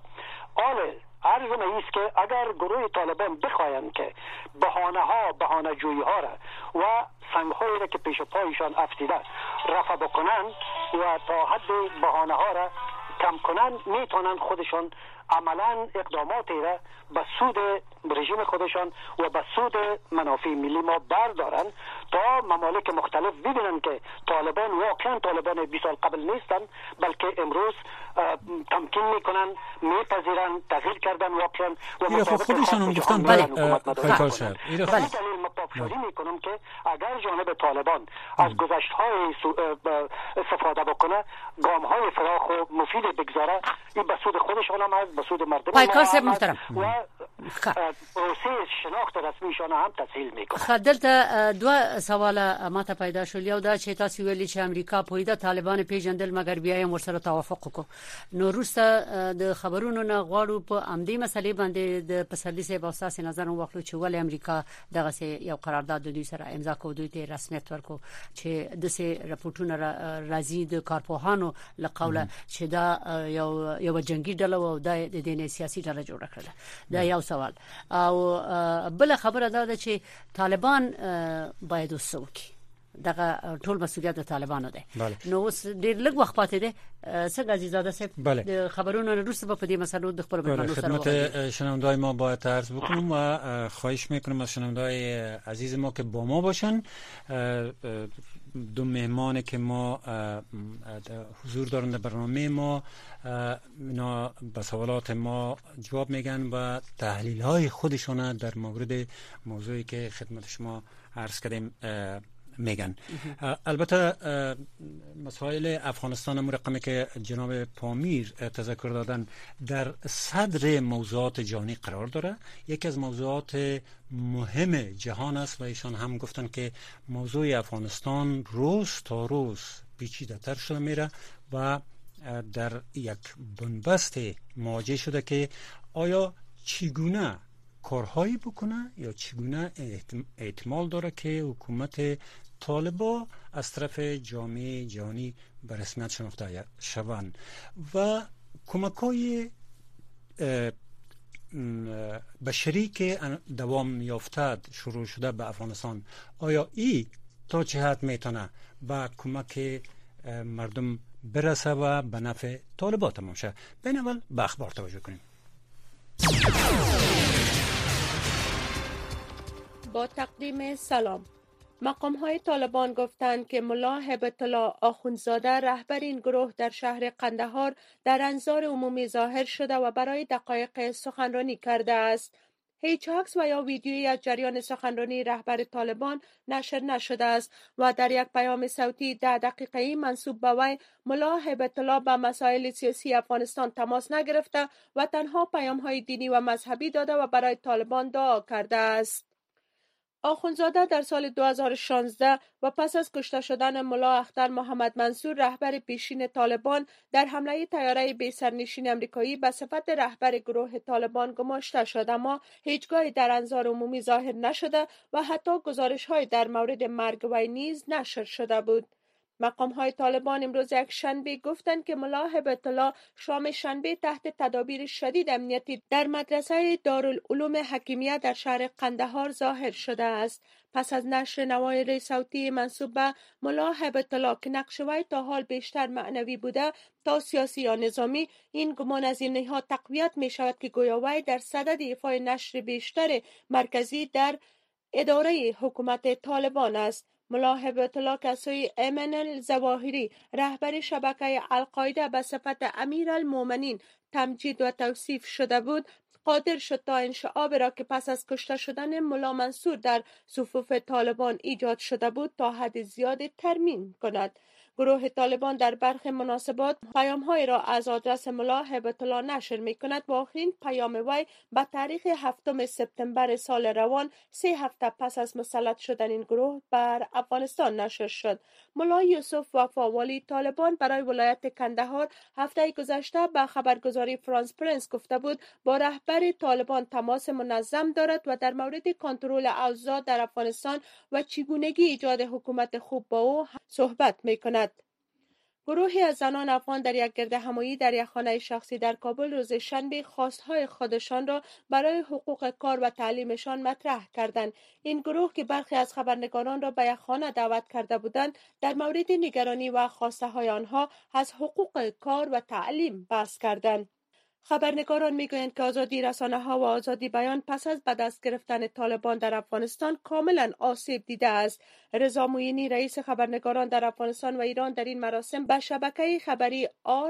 Speaker 7: عرض است که اگر گروه طالبان بخواهند که بهانه جویی ها را و سنگ هایی را که پیش پایشان افتیده رفع بکنند و تا حد بهانه ها را کم کنند میتونن خودشان عملا اقداماتی را به سود رژیم خودشان و به سود منافع ملی ما بردارن تا ممالک مختلف ببینن که طالبان واقعا طالبان 20 سال قبل نیستن بلکه امروز تمکین میکنن میپذیرن تغییر کردن واقعا و
Speaker 5: خودشان هم گفتن بله
Speaker 7: دلیل ما پافشاری میکنم که اگر جانب طالبان از گذشت‌های استفاده بکنه گام‌های فراخ و مفید بگذاره این به سود خودشان هم هست به سود مردم و پروسه شناخت رسمیشان هم تسهیل میکنه.
Speaker 1: خدلته دو سوال ماته پیدا شول. یو دا چې تاسو ویلي چې امریکا پویده طالبان پیژندل مګر بیا یې ورسره توافق وکړو. نو روسته د خبرونو نه غواړو په امدی مسلې باندې د پسرلی سه باساس نظر واخلو چې ولې امریکا دغه سه یو قرارداد د دوی سره امضا کوي دوی ته رسمیت ورکو چې د سه راپورټونه راځي د کارپوهانو لقوله چې دا یو جنگي ډله او د دیني سیاسي ډله جوړه کړه. دا یو سوال. او بل خبره دا چې طالبان باید وسوکي دغه ټول مسؤلیت د طالبانو ده. نو اوس ډیر لږ وخت پاتې ده. څنګه عزیزاده صاحب د خبرونو وروسته په دې مسلو د خبرو بیانولو سره
Speaker 5: خدمت شنوندای ما باید عرض بکنم و خواهش میکنم از شنوندای عزیز ما که با ما باشن. دو مهمان که ما حضور دارن در برنامه ما اینا به سوالات ما جواب میگن و تحلیل های خودشون در مورد موضوعی که خدمت شما عرض کردیم میگن. البته مسائل افغانستان هم رقمی که جناب پامیر تذکر دادن در صدر موضوعات جهانی قرار داره. یکی از موضوعات مهم جهان است و ایشان هم گفتن که موضوع افغانستان روز تا روز پیچیده تر شده میره و در یک بنبست مواجه شده که آیا چگونه کارهایی بکنه یا چگونه احتمال داره که حکومت طالبان از طرف جامعه جهانی به رسمیت شناخته شوند و کمک‌های بشری که دوام یافته شروع شده به افغانستان، آیا ای تا چه حد میتونه به کمک مردم برسه و به نفع طالبان تمام شه؟ بین اول به اخبار توجه کنیم.
Speaker 8: با تقدیم سلام. مقام‌های طالبان گفتند که ملا هیبت الله آخوندزاده رهبر این گروه در شهر قندهار در انظار عمومی ظاهر شده و برای دقایق سخنرانی کرده است. هیچ عکس و یا ویدیویی از جریان سخنرانی رهبر طالبان نشر نشده است و در یک پیام صوتی 10 دقیقه‌ای منسوب به وی، ملا هیبت الله به مسائل سیاسی افغانستان تماس نگرفته و تنها پیام‌های دینی و مذهبی داده و برای طالبان دعا کرده است. آخوندزاده در سال 2016 و پس از کشته شدن ملا اختر محمد منصور رهبر پیشین طالبان در حمله طیاره بی سرنشین امریکایی به صفت رهبر گروه طالبان گماشته شد، اما هیچگاهی در انظار عمومی ظاهر نشده و حتی گزارش‌های در مورد مرگ وی نیز نشر شده بود. مقام‌های طالبان امروز یک شنبه گفتند که ملا هیبت الله شام شنبه تحت تدابیر شدید امنیتی در مدرسه دارالعلوم حکیمیه در شهر قندهار ظاهر شده است. پس از نشر نوار صوتی منسوب به ملا هیبت الله که نقش وی تا حال بیشتر معنوی بوده تا سیاسی یا نظامی، این گمان از این نهاد تقویت می شود که گویا وی در صدد ایفای نشر بیشتر مرکزی در اداره حکومت طالبان است. ملا هیبت الله که از سوی ایمن الظواهری رهبر شبکه القاعده به صفت امیرالمؤمنین تمجید و توصیف شده بود، قادر شد تا انشعاب را که پس از کشته شدن ملا منصور در صفوف طالبان ایجاد شده بود تا حد زیاد ترمیم کند. گروه طالبان در برخی مناسبات پیام‌های را از آدرس ملا هیبت الله نشر می‌کند و آخرین پیام وی به تاریخ 7 سپتامبر سال روان 3 هفته پس از مسلط شدن این گروه بر افغانستان نشر شد. ملا یوسف وفاوالی طالبان برای ولایت کندهار هفته گذشته به خبرگزاری فرانس پرنس گفته بود با رهبر طالبان تماس منظم دارد و در مورد کنترل اوضاع در افغانستان و چگونگی ایجاد حکومت خوب با او صحبت می‌کند. گروهی از زنان افغان در یک گردهمایی در یک خانه شخصی در کابل روز شنبه خواستهای خودشان را برای حقوق کار و تعلیمشان مطرح کردند. این گروه که برخی از خبرنگاران را به یک خانه دعوت کرده بودند، در مورد نگرانی و خواسته های آنها از حقوق کار و تعلیم بحث کردند. خبرنگاران میگویند که آزادی رسانه‌ها و آزادی بیان پس از به دست گرفتن طالبان در افغانستان کاملا آسیب دیده است. رضا موینی رئیس خبرنگاران در افغانستان و ایران در این مراسم به شبکه خبری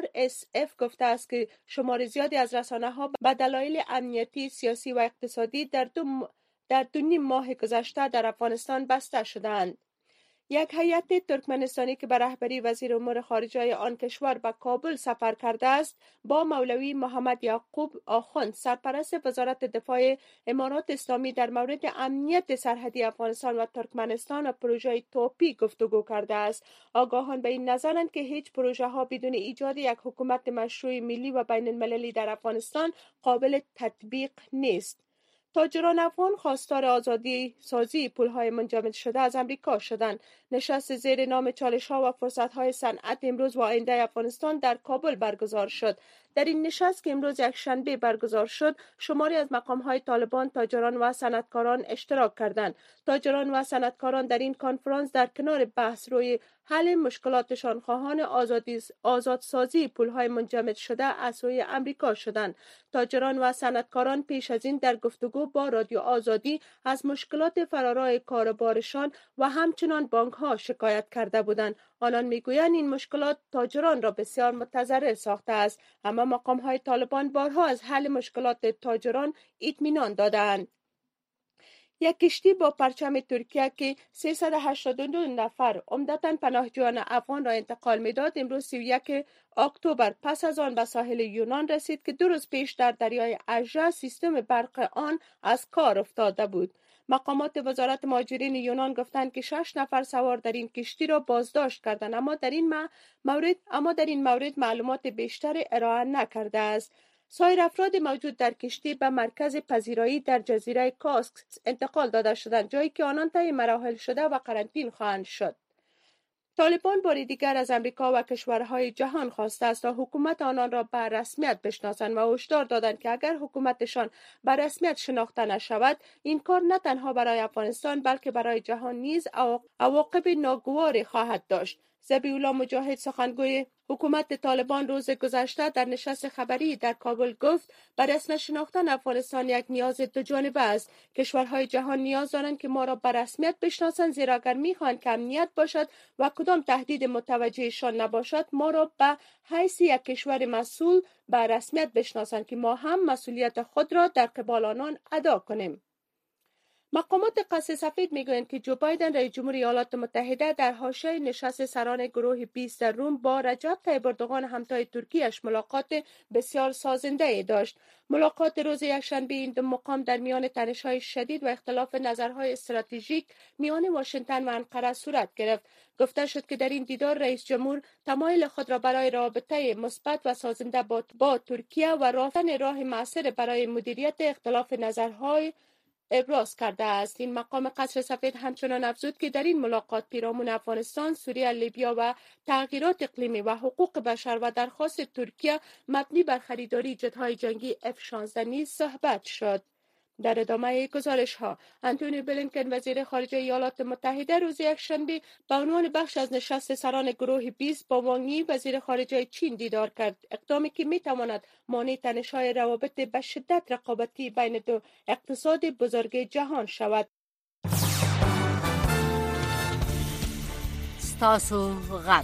Speaker 8: RSF گفته است که شمار زیادی از رسانه‌ها به دلایل امنیتی، سیاسی و اقتصادی در 2.5 ماه گذشته در افغانستان بسته شدند. یک هیئت ترکمنستانی که به رهبری وزیر امور خارجه آن کشور به کابل سفر کرده است، با مولوی محمد یعقوب آخوند سرپرست وزارت دفاع امارات اسلامی در مورد امنیت سرحدی افغانستان و ترکمنستان و پروژه توپی گفتگو کرده است. آگاهان به این نظرند که هیچ پروژه ها بدون ایجاد یک حکومت مشروع ملی و بین المللی در افغانستان قابل تطبیق نیست. تاجران افغان خواستار آزادی سازی پولهای منجمد شده از امریکا شدند. نشست زیر نام چالش‌ها و فرصت‌های صنعت امروز و آینده افغانستان در کابل برگزار شد. در این نشست که امروز یک شنبه برگزار شد، شماری از مقام‌های طالبان، تاجران و صنعتکاران اشتراک کردند. تاجران و صنعتکاران در این کنفرانس در کنار بحث روی حل مشکلاتشان خواهان آزادسازی پولهای منجمد شده از سوی امریکا شدند. تاجران و صنعتکاران پیش از این در گفتگو با رادیو آزادی از مشکلات فرارای کاروبارشان و همچنان بانک‌ها شکایت کرده بودند. آنان میگویند این مشکلات تاجران را بسیار متضرر ساخته است، اما مقام‌های طالبان بارها از حل مشکلات تاجران اطمینان دادند. یک کشتی با پرچم ترکیه که 382 نفر عمدتاً پناهجویان افغان را انتقال می‌داد امروز 31 اکتبر پس از آن به ساحل یونان رسید که 2 روز پیش در دریای اژه سیستم برق آن از کار افتاده بود. مقامات وزارت مهاجرین یونان گفتند که 6 نفر سوار در این کشتی را بازداشت کردند اما در این مورد معلومات بیشتر ارائه نکرده است. سایر افراد موجود در کشتی به مرکز پذیرایی در جزیره کاسکس انتقال داده شدند، جایی که آنان طی مراحل شده و قرنطینه خواهند شد. طالبان بار دیگر از امریکا و کشورهای جهان خواسته است تا حکومت آنان را به رسمیت بشناسند و هشدار دادند که اگر حکومتشان به رسمیت شناخته نشود این کار نه تنها برای افغانستان بلکه برای جهان نیز عواقب ناگواری خواهد داشت. ذبیح‌الله مجاهد سخنگوی حکومت طالبان روز گذشته در نشست خبری در کابل گفت به رسمیت شناختن افغانستان یک نیاز دو جانبه است. کشورهای جهان نیاز دارند که ما را به رسمیت بشناسند، زیرا اگر می‌خواهند که امنیت باشد و کدام تهدید متوجهشان نباشد ما را به حیث یک کشور مسئول به رسمیت بشناسند که ما هم مسئولیت خود را در قبال آنان ادا کنیم. مقامات قصر سفید میگویند که جو بایدن رئیس جمهور ایالات متحده در حاشیه نشست سران گروه 20 در روم با رجب طیب اردوغان همتای ترکیه‌اش ملاقات بسیار سازنده داشت. ملاقات روز یکشنبه این دو مقام در میان تنش‌های شدید و اختلاف نظرهای استراتژیک میان واشنگتن و انقره صورت گرفت. گفته شد که در این دیدار رئیس جمهور تمایل خود را برای رابطه مثبت و سازنده با ترکیه و رفتن راه مؤثر برای مدیریت اختلاف نظرهای ابراز کرده است. این مقام قصر سفید همچنان افزود که در این ملاقات پیرامون افغانستان، سوریه، لیبیا و تغییرات اقلیمی و حقوق بشر و درخواست ترکیه مبنی بر خریداری جت‌های جنگی F-16 نیز صحبت شد. در ادامه گزارش ها انتونی بلینکن وزیر خارجه ایالات متحده روز یکشنبه به عنوان بخش از نشست سران گروه 20 با وانگ یی وزیر خارجه چین دیدار کرد، اقدامی که می تواند مانع تنش‌های روابط به شدت رقابتی بین دو اقتصاد بزرگ جهان شود.
Speaker 1: ستاسو غږ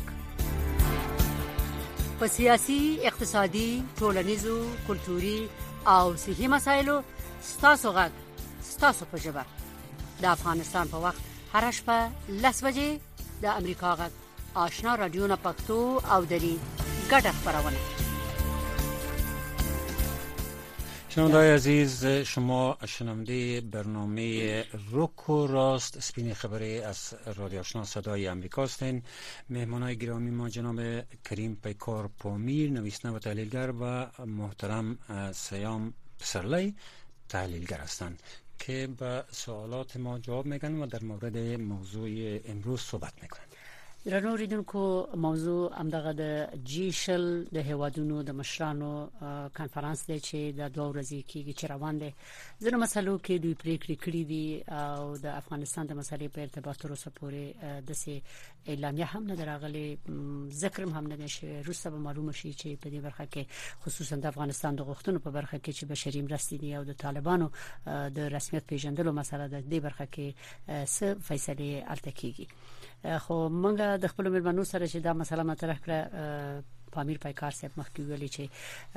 Speaker 1: په سیاسي، اقتصادي، ټولنیزو، کلتوري او صحي مسایلو ستاسو غږ ستاسو په ژبه د افغانستان په وخت هر شپه 10 بجې د امریکا غږ آشنا رادیو نه پښتو او دری ګډه خبرونه.
Speaker 5: شنونده‌های عزیز، شما شنونده برنامه رک و راست سپین خبری از رادیو آشنا صدای امریکا هستین. مهمانای گرامی ما جناب کریم پیکار پامیر، نویسنده و تحلیلگر، و محترم سیام پسرلی، تحلیلگر هستند که به سوالات ما جواب میگن و در مورد موضوع امروز صحبت میکنن.
Speaker 1: درنو ریدونکو، موضوع همدغه د جیشل د هیوادونو د مشرانو کانفرنس دی چې د 2 ورځې کېږي چې روان دی. ځینې مسلو کې دوی پریکړې کړې دي او د افغانستان د مسلې په ارتباط تر اوسه پورې د سي اعلامیه هم نه راغلي، ذکر هم نه شي. روسه به معلومه شي چې په دې برخه کې خصوصا د افغانستان د غوښتنو په برخه کې چې بشري مرستې دي او د طالبانو د رسمیت پیژندلو مسله د دې برخه کې څه فیصله الته کیږي. خو موږ د خپل ملمنو سره چې دا مسله مطرح کړه، پامیر پایکار صاحب مخکې ویلي چې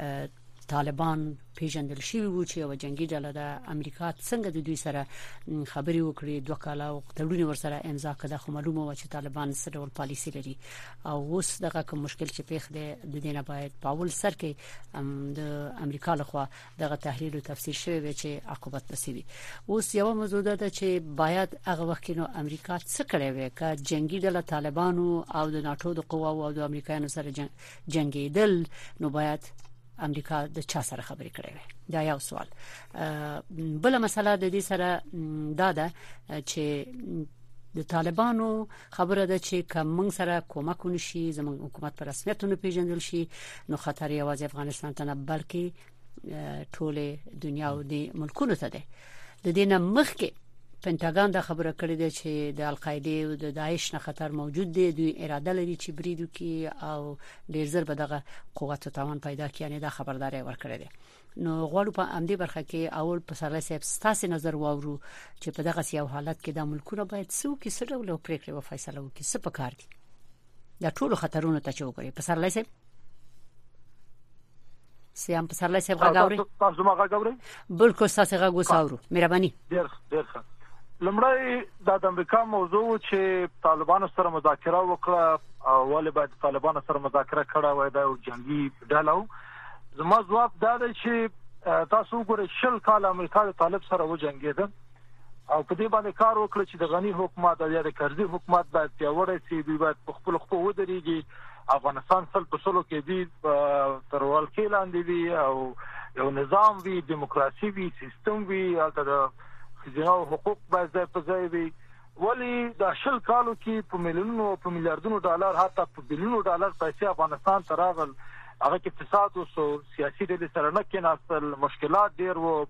Speaker 1: طالبان پیژندل شوی و چې یو جنگي ډله د امریکا څنګه د دوی سره خبري وکړي، 2 کاله او تړونی ورسره امضا کړه، خو معلومه و چې طالبان څه ډول پالیسی لري او اوس دغه کوم مشکل چې پیښ دی د دې نه باید په اول سر کې د امریکا لخوا دغه تحلیل او تفسیر شوی وي چې عاقبت بسوي. اوس یو موضوع ده چې باید هغه وخت نو امریکا څه کړی وي که جنگي ډله طالبانو او د ناتو د قواو او د امریکایانو سره جنگیدل، نو باید امریکا د چا سره خبرې کړې وي؟ دا یو سوال. بل مسله د دې سره دا ده چې د طالبانو خبره ده چې کوم سره کومک ونشي، زموږ حکومت پر رسمیتونه پیژندل شي، نو خطر یوازې افغانستان ته نه بلکې ټول دنیا او د ملکونو ته ده. د دې نه مخکې پنټاګان دا خبره کړې ده چې د القاعده او د داعش نه خطر موجود دی، دوی اراده لري چې بریدو کې او ډیر زر به دغه قوت او توان پیدا کړي، یعنی دا خبرداري ورکړې ده. نو غواړو په امدی برخه کې اول په سره صاحب ستاسو نظر واورو چې په دغه یو حالت کې د ملکونو باید څو کې سره ولو پریکړه او فیصله وکړي، څه پکار دي دا ټول خطرونه ته چوغړي. په سره صاحب سیام پسرلی صاحب غاوري،
Speaker 6: تاسو ما غاوري؟
Speaker 1: بالکل تاسو غاغو ساورو، مهرباني.
Speaker 6: ډیر ښه. لمړی د امریکا موضوع چې طالبانو سره مذاکره وکړه او ولې باید طالبانو سره مذاکره کړه وای دا جنگي ډله زما جواب دا دی چې تاسو ګورئ 20 کال امریکا د طالب سره وجنګیده او په دې باندې کار وکړ چې د غنی حکومت یا د کرزي حکومت باید پیاوړی شي دوی باید په خپل خپل ودرېږي افغانستان سل په سلو کې دی تر ولکې لاندې وي او یو نظام وي دیموکراسي وي سیستم وي البته د خزینه او حقوق باید ځای په ځای وي ولی د 20 کالو کې په میلیونونو په میلیارډونو ډالر حتی په بلیونو ډالر پیسې افغانستان ته راغل هغه کې اقتصاد او سیاسي د سره نه کېناستل مشکلات ډیر وو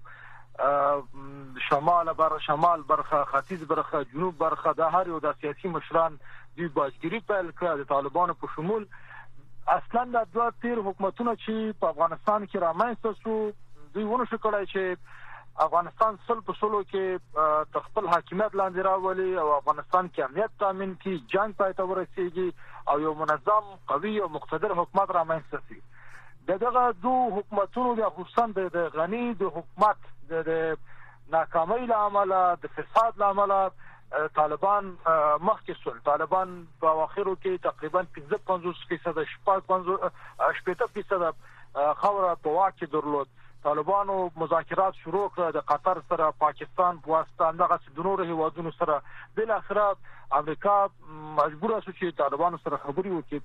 Speaker 6: شمال برخه ختیځ برخه جنوب برخه د هر یو د سیاسي مشران دوی باجګری پیل کړ د طالبانو په شمول اصلا د دوه تیر حکومتونو چې په افغانستان کې رامنځته شو دوی ونه شو کړای چې افغانستان سل په سلو کې خپل حاکمیت لاندې راولي او افغانستان کې امنیت تامین کړي جنگ پای ته ورسیږي او یو منظم قوي او مقتدر حکومت رامنځته شي دغه دوه حکومتونو د خصوصا د غنی د حکومت د ناکامۍ لامل د فساد لامل طالبان مخکې شول طالبان په اواخرو کې تقریبا 55% خوره په واک درلود طالبانو مذاکرات شروع کړ د قطر سره پاکستان په واسطه دغه د نورو هیوادونو سره بل اخر امریکا مجبور شو چې طالبانو سره خبري وکړي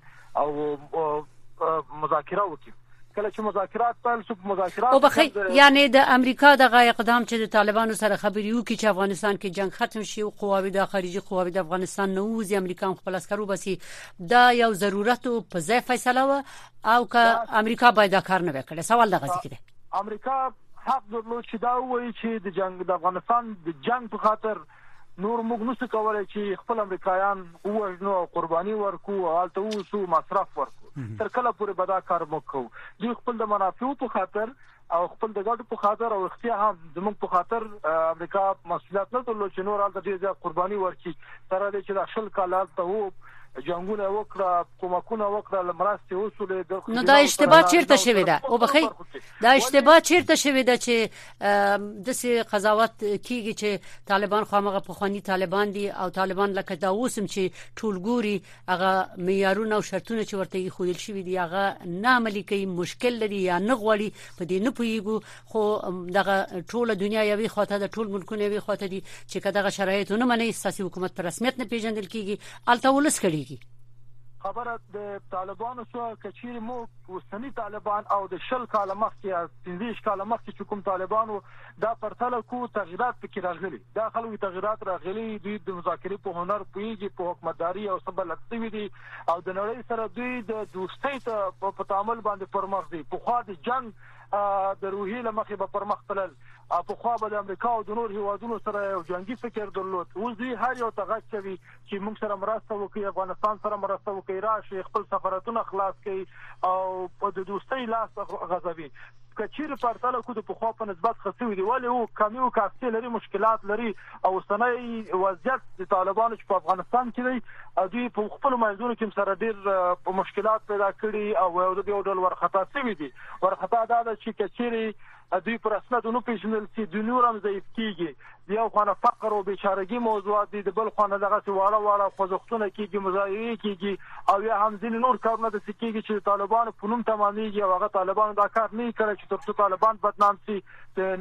Speaker 6: او مذاکره وکړي کله چې مذاکرات پیل شو مذاکرات
Speaker 1: او بخي یعنی د امریکا د اقدام چې د طالبانو سره خبري وکړي چې افغانستان کې جنگ ختم شي او قواوی د خارجي قواوی د افغانستان نوځي امریکا خپل عسکرو بسي دا یو ضرورت په ځای فیصله او که امریکا باید دا کار نه وکړي سوال دغه ذکر دی
Speaker 6: امریکا حق درلود چې دا وایي چې د جنگ د افغانستان د جنگ په خاطر نور موږ نشو کولای چې خپل امریکایان وژنو او قرباني ورکو او الته وسو مصرف ورکو تر کله پورې به دا کار وکړو دوی خپل د منافعو په خاطر او خپل د ګټو په خاطر او اختیار هم زموږ په خاطر امریکا مسؤلیت نه درلود چې نور الته ډیر قرباني ورکړي تر دې چې د 20 کال ته وو جنگونه وکړه کومکونه وکړه لمراسته وصول
Speaker 1: نو دا اشتباه چیرته شوی ده او بخي دا اشتباه چیرته شوی ده چې د سي قضاوت کیږي چې طالبان خامغه په خواني طالبان دي او طالبان لکه دا اوسم چې ټولګوري هغه معیارونه او شرطونه چې ورته خویل شوی دي هغه نه عملي کوي مشکل لري یا نه غوړي په دې نه پويګو خو دغه ټوله دنیا یوي خاطر د ټول ملکونه یوي خاطر دي چې کداغه شرایطونه منې سیاسي حکومت پر رسمیت نه پیژندل کیږي الته ولس کړي
Speaker 6: خبره د طالبانو شو کچیر مو وسنی طالبان او د 20 کال مخکې 15 کال مخکې چې کوم طالبانو دا پرتله کو تغیرات پکې راغلي دا خلک تغیرات راغلي د مذاکرې په هنر پویږي په حکومتداري او سبلتوي دي او د نړۍ سره دوی د دوستۍ ته په تعامل باندې پرمخ دي په خوا د جنگ د روحي لمخې به پرمخ تلل په خوا به د امریکا او د نور هیوادونو سره یو جنگي فکر درلود اوس دوی هر یو تغچ کوي چې موږ سره مرسته وکړي افغانستان سره مرسته وکړي راشي خپل سفارتونه خلاص کړي او په د دوستۍ لاس غځوي کچیر پرتاله کو د پخوا په نسبت خسوي دی ولی او کمیو کافي لري مشکلات لري او سنۍ وضعیت د طالبانو په افغانستان کې دی دوی په خپل منځونو کې سره ډیر مشکلات پیدا کړي او یو ډول ورخطا شوی دي ورخطا دا چې کچيري دوی پر اسناد نو پیژنل چې د نورم ضعیف کیږي یو خانه فقر او بیچارهګي موضوعات دي د بل خانه دغه واړه خوځښتونه کیږي مزایي کیږي او یا هم ځین نور کارونه د سکیږي چې طالبان په نوم تمامېږي او هغه طالبان دا کار نه کوي چې ترڅو طالبان بدنام شي د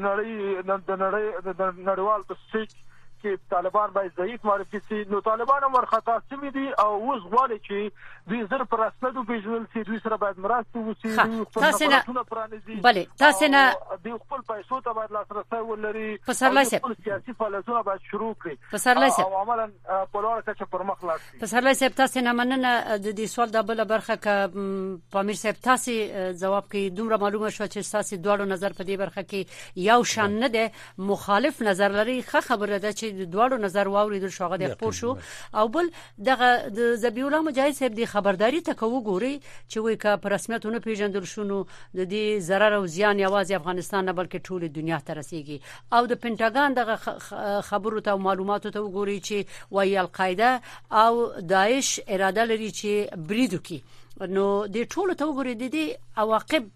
Speaker 6: نړیوال په سټیج کې طالبان باید ضعیف معرفي شي نو طالبان ورخطا شوي دي او اوس غواړي چې دوی زر پر اسنادو پیژنل شي دوی سره باید مرسته وشي
Speaker 1: تاسو نه بله تاسو نه
Speaker 6: د خپل پیسو ته باید لاسرسي ولري
Speaker 1: پسرلای صاحب
Speaker 6: خپل سیاسي فعالیتونه باید شروع کړي
Speaker 1: پسرلای صاحب
Speaker 6: او عملاً په لور کې پر مخ لاړ شي
Speaker 1: پسرلای صاحب تاسو نه مننه د دې سوال د بل برخه ک پامیر صاحب تاسو جواب کې دومره معلومه شو چې تاسو دواړو نظر په دې برخه کې یو شان نه ده مخالف نظر لري خبره ده چې د دوړو نظر واوریدل شوغه د خپل شو او بل دغه د ذبیح الله مجاهد صاحب د خبرداري تکو ګوري چې وای کا پر رسمیتونه پیژندل شونو د دې zarar او زیان یوازې افغانستان نه بلکې ټول دنیا ته رسیږي او د پینټاګان دغه خبرو ته معلوماتو ته وګوري چې وای القاعده او داعش اراده لري چې بریدو کی نو د ټولو ته وګوري د دې عواقب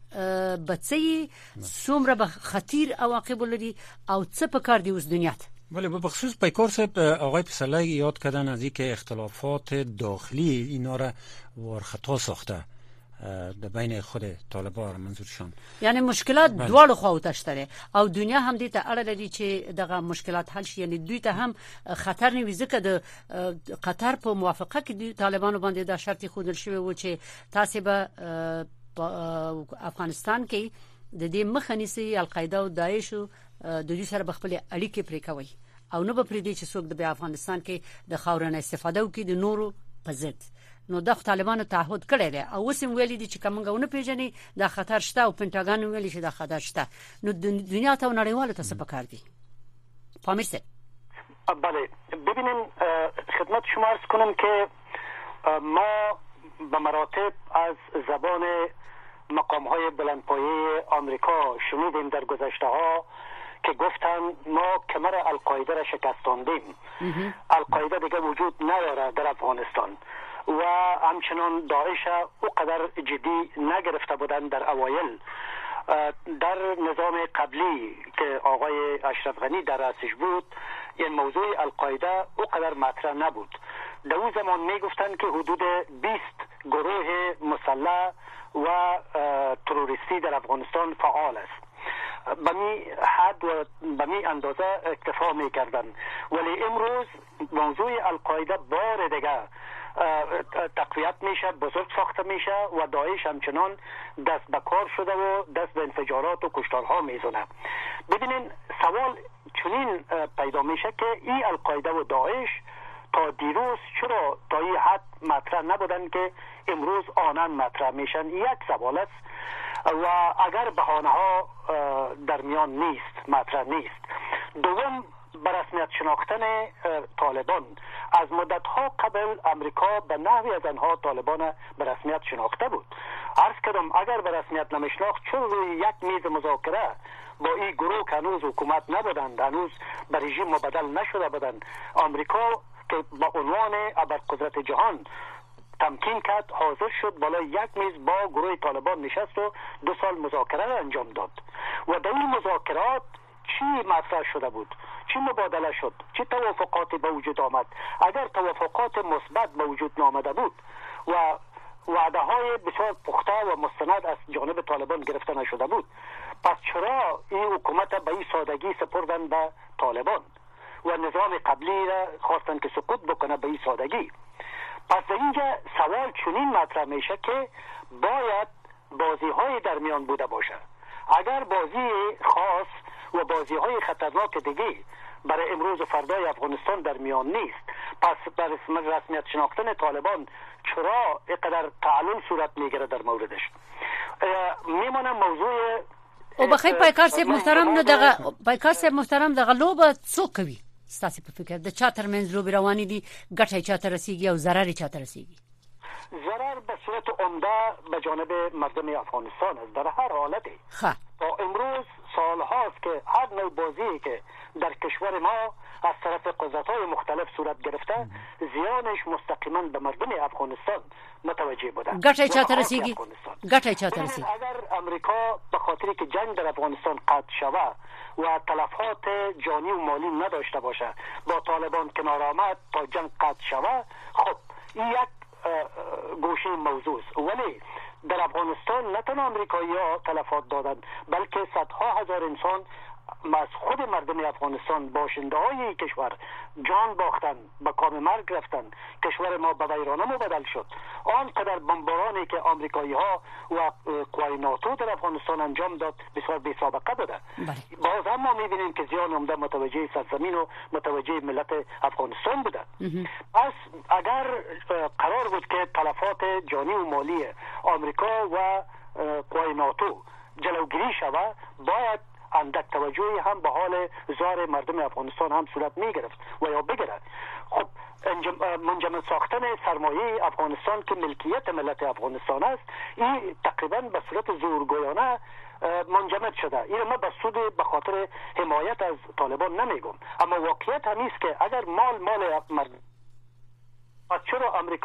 Speaker 1: بڅي څومره به خطیر عواقب لري او څه په کار دی اوس دنیا ته
Speaker 5: ولی به خصوص پیکار صاحب آقای پسرلی یاد کردن از اینکه اختلافات داخلی اینا را ورخطا ساخته در بین خود طالبان منظورشان،
Speaker 1: یعنی مشکلات دواړو خواو تشتره او دنیا هم دې ته اړه لري چې دغه مشکلات حل شي. یعنی دوی ته هم خطر نه وي ځکه د قطر په موافقه کې د طالبانو باندې دا شرط خوندل شوی و چې تاسو به افغانستان کې د دې مخه نیسي القاعده او داعش د دوی سره بخپل اړیکې پرې کوي او نه به پرې دي چې څوک د افغانستان کې د خاورنه استفاده وکړي د نورو په ضد. نو د طالبانو تعهد کړی دی او اوس هم ویلي دي چې کومګونه پیژني دا خطر شته او پنټاګان ویلي چې دا خطر شته. نو دنیا ته نړیواله ته څه پکار دي؟ پامیر صاحب.
Speaker 7: بله ببینین خدمت شما عرض کنم که ما به مراتب از زبان مقام‌های بلندپایه آمریکا شنیدیم در گذشته ها که گفتن ما کمر القاعده را شکستاندیم، القاعده دیگه وجود نداره در افغانستان و همچنان داعش او قدر جدی نگرفته بودند در اوایل. در نظام قبلی که آقای اشرف غنی در رأسش بود این موضوع القاعده او قدر مطرح نبود. در اون زمان می گفتند که حدود 20 گروه مسلح و تروریستی در افغانستان فعال است. به می حد و به می اندازه اکتفا می کردن، ولی امروز موضوع القاعده بار دیگه تقویت میشه، بزرگ ساخته میشه و داعش همچنان دست به کار شده و دست به انفجارات و کشتارها میزنه. ببینین سوال چنین پیدا میشه که این القاعده و داعش تا دیروز چرا تا این حد مطرح نبودن که امروز آنان مطرح میشن؟ یک سوال است و اگر بهانه ها در میان نیست، مطرح نیست. دوم، به رسمیت شناختن طالبان. از مدت ها قبل امریکا به نحوی از آنها طالبان به رسمیت شناخته بود. عرض کردم اگر به رسمیت نمیشناخت چون روی یک میز مذاکره با این گروه که هنوز حکومت نبودند، هنوز به رژیم مبدل نشده بودند، امریکا که با عنوان ابرقدرت جهان تمکین کرد، حاضر شد بالای یک میز با گروه طالبان نشست و 2 سال مذاکره را انجام داد. و در این مذاکرات چی مطرح شده بود؟ چی مبادله شد؟ چی توافقاتی به وجود آمد؟ اگر توافقات مثبت به وجود نآمده بود و وعده های بسیار پخته و مستند از جانب طالبان گرفته نشده بود، پس چرا این حکومت به این سادگی سپردن به طالبان و نظام قبلی را خواستن که سقوط بکنه به این سادگی؟ پس در اینجا سوال چنین مطرح میشه که باید بازی های در میان بوده باشه. اگر بازی خاص و بازی های خطرناک دیگه برای امروز و فردای افغانستان در میان نیست، پس برای رسمیت شناختن طالبان چرا اینقدر تعلل صورت میگیره در موردش؟ میمونه موضوع
Speaker 1: او بخیر پیکار صاحب محترم نه دغه پیکار صاحب محترم دغه لوبه څوک کوي؟ ستاسو په فکر د چا ترمنځ لوبې روانې دي، ګټه چا ته رسیږي او ضرر چا ته رسیږي؟
Speaker 7: ضرر به صورت عمده به جانب مردم افغانستان است در هر حالتی. تا امروز سال هاست که هر نوع بازی که در کشور ما از طرف قدرت‌های مختلف صورت گرفته زیانش مستقیما به مردم افغانستان متوجه بوده.
Speaker 1: ګټه چا ته رسیږي؟ ګټه چا ته رسیږي؟
Speaker 7: اگر امریکا به خاطر که جنگ در افغانستان قطع شود و تلفات جانی و مالی نداشته باشه، با طالبان کنار آمد تا جنگ قطع شود، خب این یک گوشه موضوع است. ولی در افغانستان نه تنها امریکایی‌ها تلفات دادند، بلکه صدها هزار انسان از خود مردم افغانستان، باشنده های کشور جان باختن، به کام مرگ رفتن، کشور ما به ویرانه مبدل شد. آنقدر بمبارانی که آمریکایی ها و قوای ناتو در افغانستان انجام داد بسیار بی سابقه بوده. باز هم ما میبینیم که زیان عمده متوجه سرزمین و متوجه ملت افغانستان بوده. پس اگر قرار بود که تلفات جانی و مالی آمریکا و قوای ناتو جلوگیری شود، باید اندک توجهی هم به حال زار مردم افغانستان هم صورت می گرفت و یا بگیرد. خب منجمد ساختن سرمایه افغانستان که ملکیت ملت افغانستان است، این تقریبا به صورت زورگویانه منجمد شده. این ما به خاطر حمایت از طالبان نمیگم، اما واقعیت هم است که اگر مال مردم، پس چرا امریکا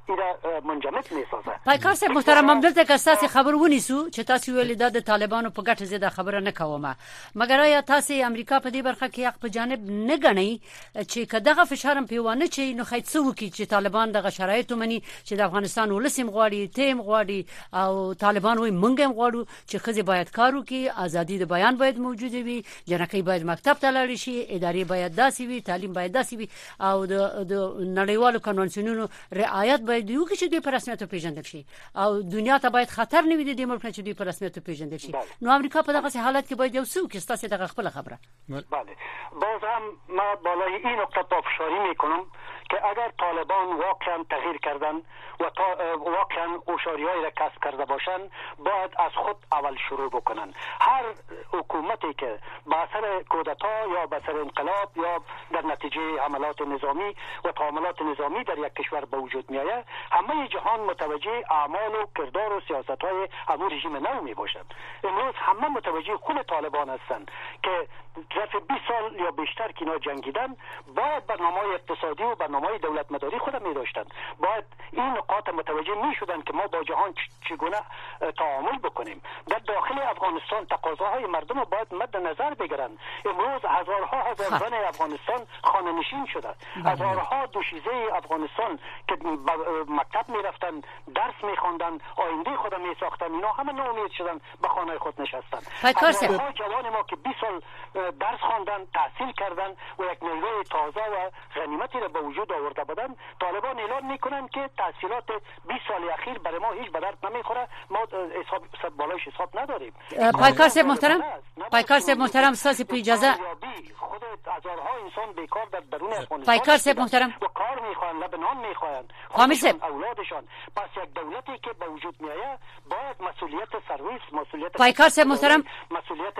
Speaker 7: ایره منجمد میسازه.
Speaker 1: پایکار صاحب محترم، ممدلته که تاسو خبر ونیسو چې تاسو ویل د طالبانو په ګټه زیاده خبره نه کومه، مګر آیا تاسو امریکا په دې برخه کې حق په جانب نه غنئ چې کداغه فشارم پیوانه چې نو خیڅو کی چې طالبان دغه شرایط مني چې د افغانستان ولسم غواړي تیم غواړي او طالبان وي منګم غواړو چې خزي باید کارو کی، ازادي د بیان باید موجود وي، جنکې باید مکتب ته لاړ شي، ادارې باید داسې وي، تعلیم باید داسې وي او د نړیوالو قانونونو رعایت باید یو کې چې دوی په رسمیت پیژندل شي او دنیا ته باید خطر نه وي د ملک نه چې دوی په رسمیت پیژندل شي. نو امریکا په دغه حالت کې باید یو څه کې ستاسو دغه خپل خبره.
Speaker 7: بله، باز هم ما بالای این نقطه پافشاری میکنم که اگر طالبان واقعا تغییر کردن و واقعا هوشیاری‌هایی را کسب کرده باشند باید از خود اول شروع بکنن. هر حکومتی که به اثر کودتا یا به اثر انقلاب یا در نتیجه حملات نظامی و تعاملات نظامی در یک کشور به وجود میآید، همه جهان متوجه اعمال و کردار و سیاست‌های همون رژیم نو میباشد. امروز همه متوجه خود طالبان هستند که ظرف 20 سال یا بیشتر که اینا جنگیدن باید برنامه‌های اقتصادی و برنامه‌های دولت مداری خود می داشتند، باید این نقاط متوجه می شدند که ما با جهان چگونه تعامل بکنیم. در داخل افغانستان تقاضاهای مردم رو باید مد نظر بگیرند. امروز هزارها زن افغانستان خانه نشین شده، هزارها دوشیزه افغانستان که مکتب می رفتن، درس می خواندن، آینده خود می ساختن، اینا همه ناامید شدن به خانه خود نشستن. هزارها جوان ما که 20 سال درس خواندن، تحصیل کردن و یک نیروی تازه و غنیمتی را به وجود آورده بودن، طالبان اعلان میکنن که تحصیلات 20 سال اخیر برای ما هیچ به درد نمیخوره، ما حساب بالایش حساب نداریم.
Speaker 1: پایکار صاحب محترم، پایکار صاحب محترم، ساسی پی اجازه
Speaker 7: خود هزارها انسان بیکار در درون افغانستان
Speaker 1: پایکار صاحب محترم
Speaker 7: و کار میخوان، لبنان میخوان،
Speaker 1: حامد صاحب
Speaker 7: اولادشان. پس یک دولتی که به وجود میآید باید مسئولیت سرویس، مسئولیت
Speaker 1: پایکار صاحب محترم،
Speaker 7: مسئولیت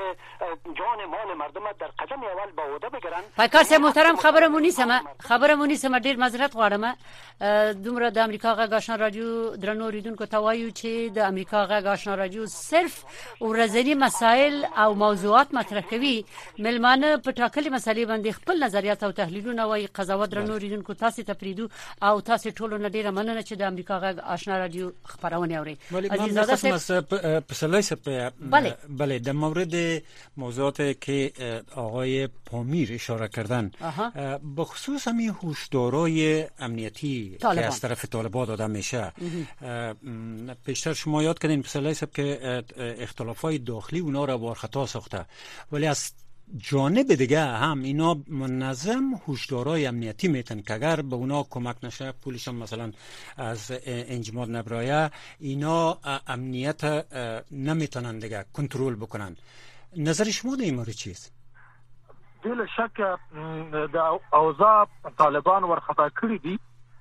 Speaker 7: جان مال مردم در قدم اول به عهده بگیرن.
Speaker 1: پایکار صاحب محترم، خبرمو نیسم ډیر معذرت غواړم. دومره د امریکا غږ آشنا رادیو درنو ریدونکو ته وایو چې د امریکا غږ آشنا رادیو صرف ورځنی مسائل او موضوعات مطرح کوي. ملمانه په ټاکلي مسلې باندې خپل نظریات او تحلیلونه وایي. قضاوت درنو ریدونکو تاسو ته پریدو او تاسو ټولو نه ډیره مننه چې د امریکا غږ آشنا رادیو خبرونه اوري.
Speaker 5: عزیزاده بله در مورد موضوعاتی که آقای پامیر اشاره کردن به خصوص همین هوشدارای امنیتی که از طرف طالبان داده میشه، پیشتر شما یاد کردین پسرلای صاحب که اختلافات داخلی اونا را وارخطا ساخته، ولی از جانب دیگه هم اینا منظم هوشدارای امنیتی میتن که اگر به اونا کمک نشه، پولش هم مثلا از انجماد نبرایه، اینا امنیت نمیتونن دیگه کنترل بکنن. نظر شما در این مورد چیست؟
Speaker 6: بلا شک د اوضاع طالبان ورخطا کړی دي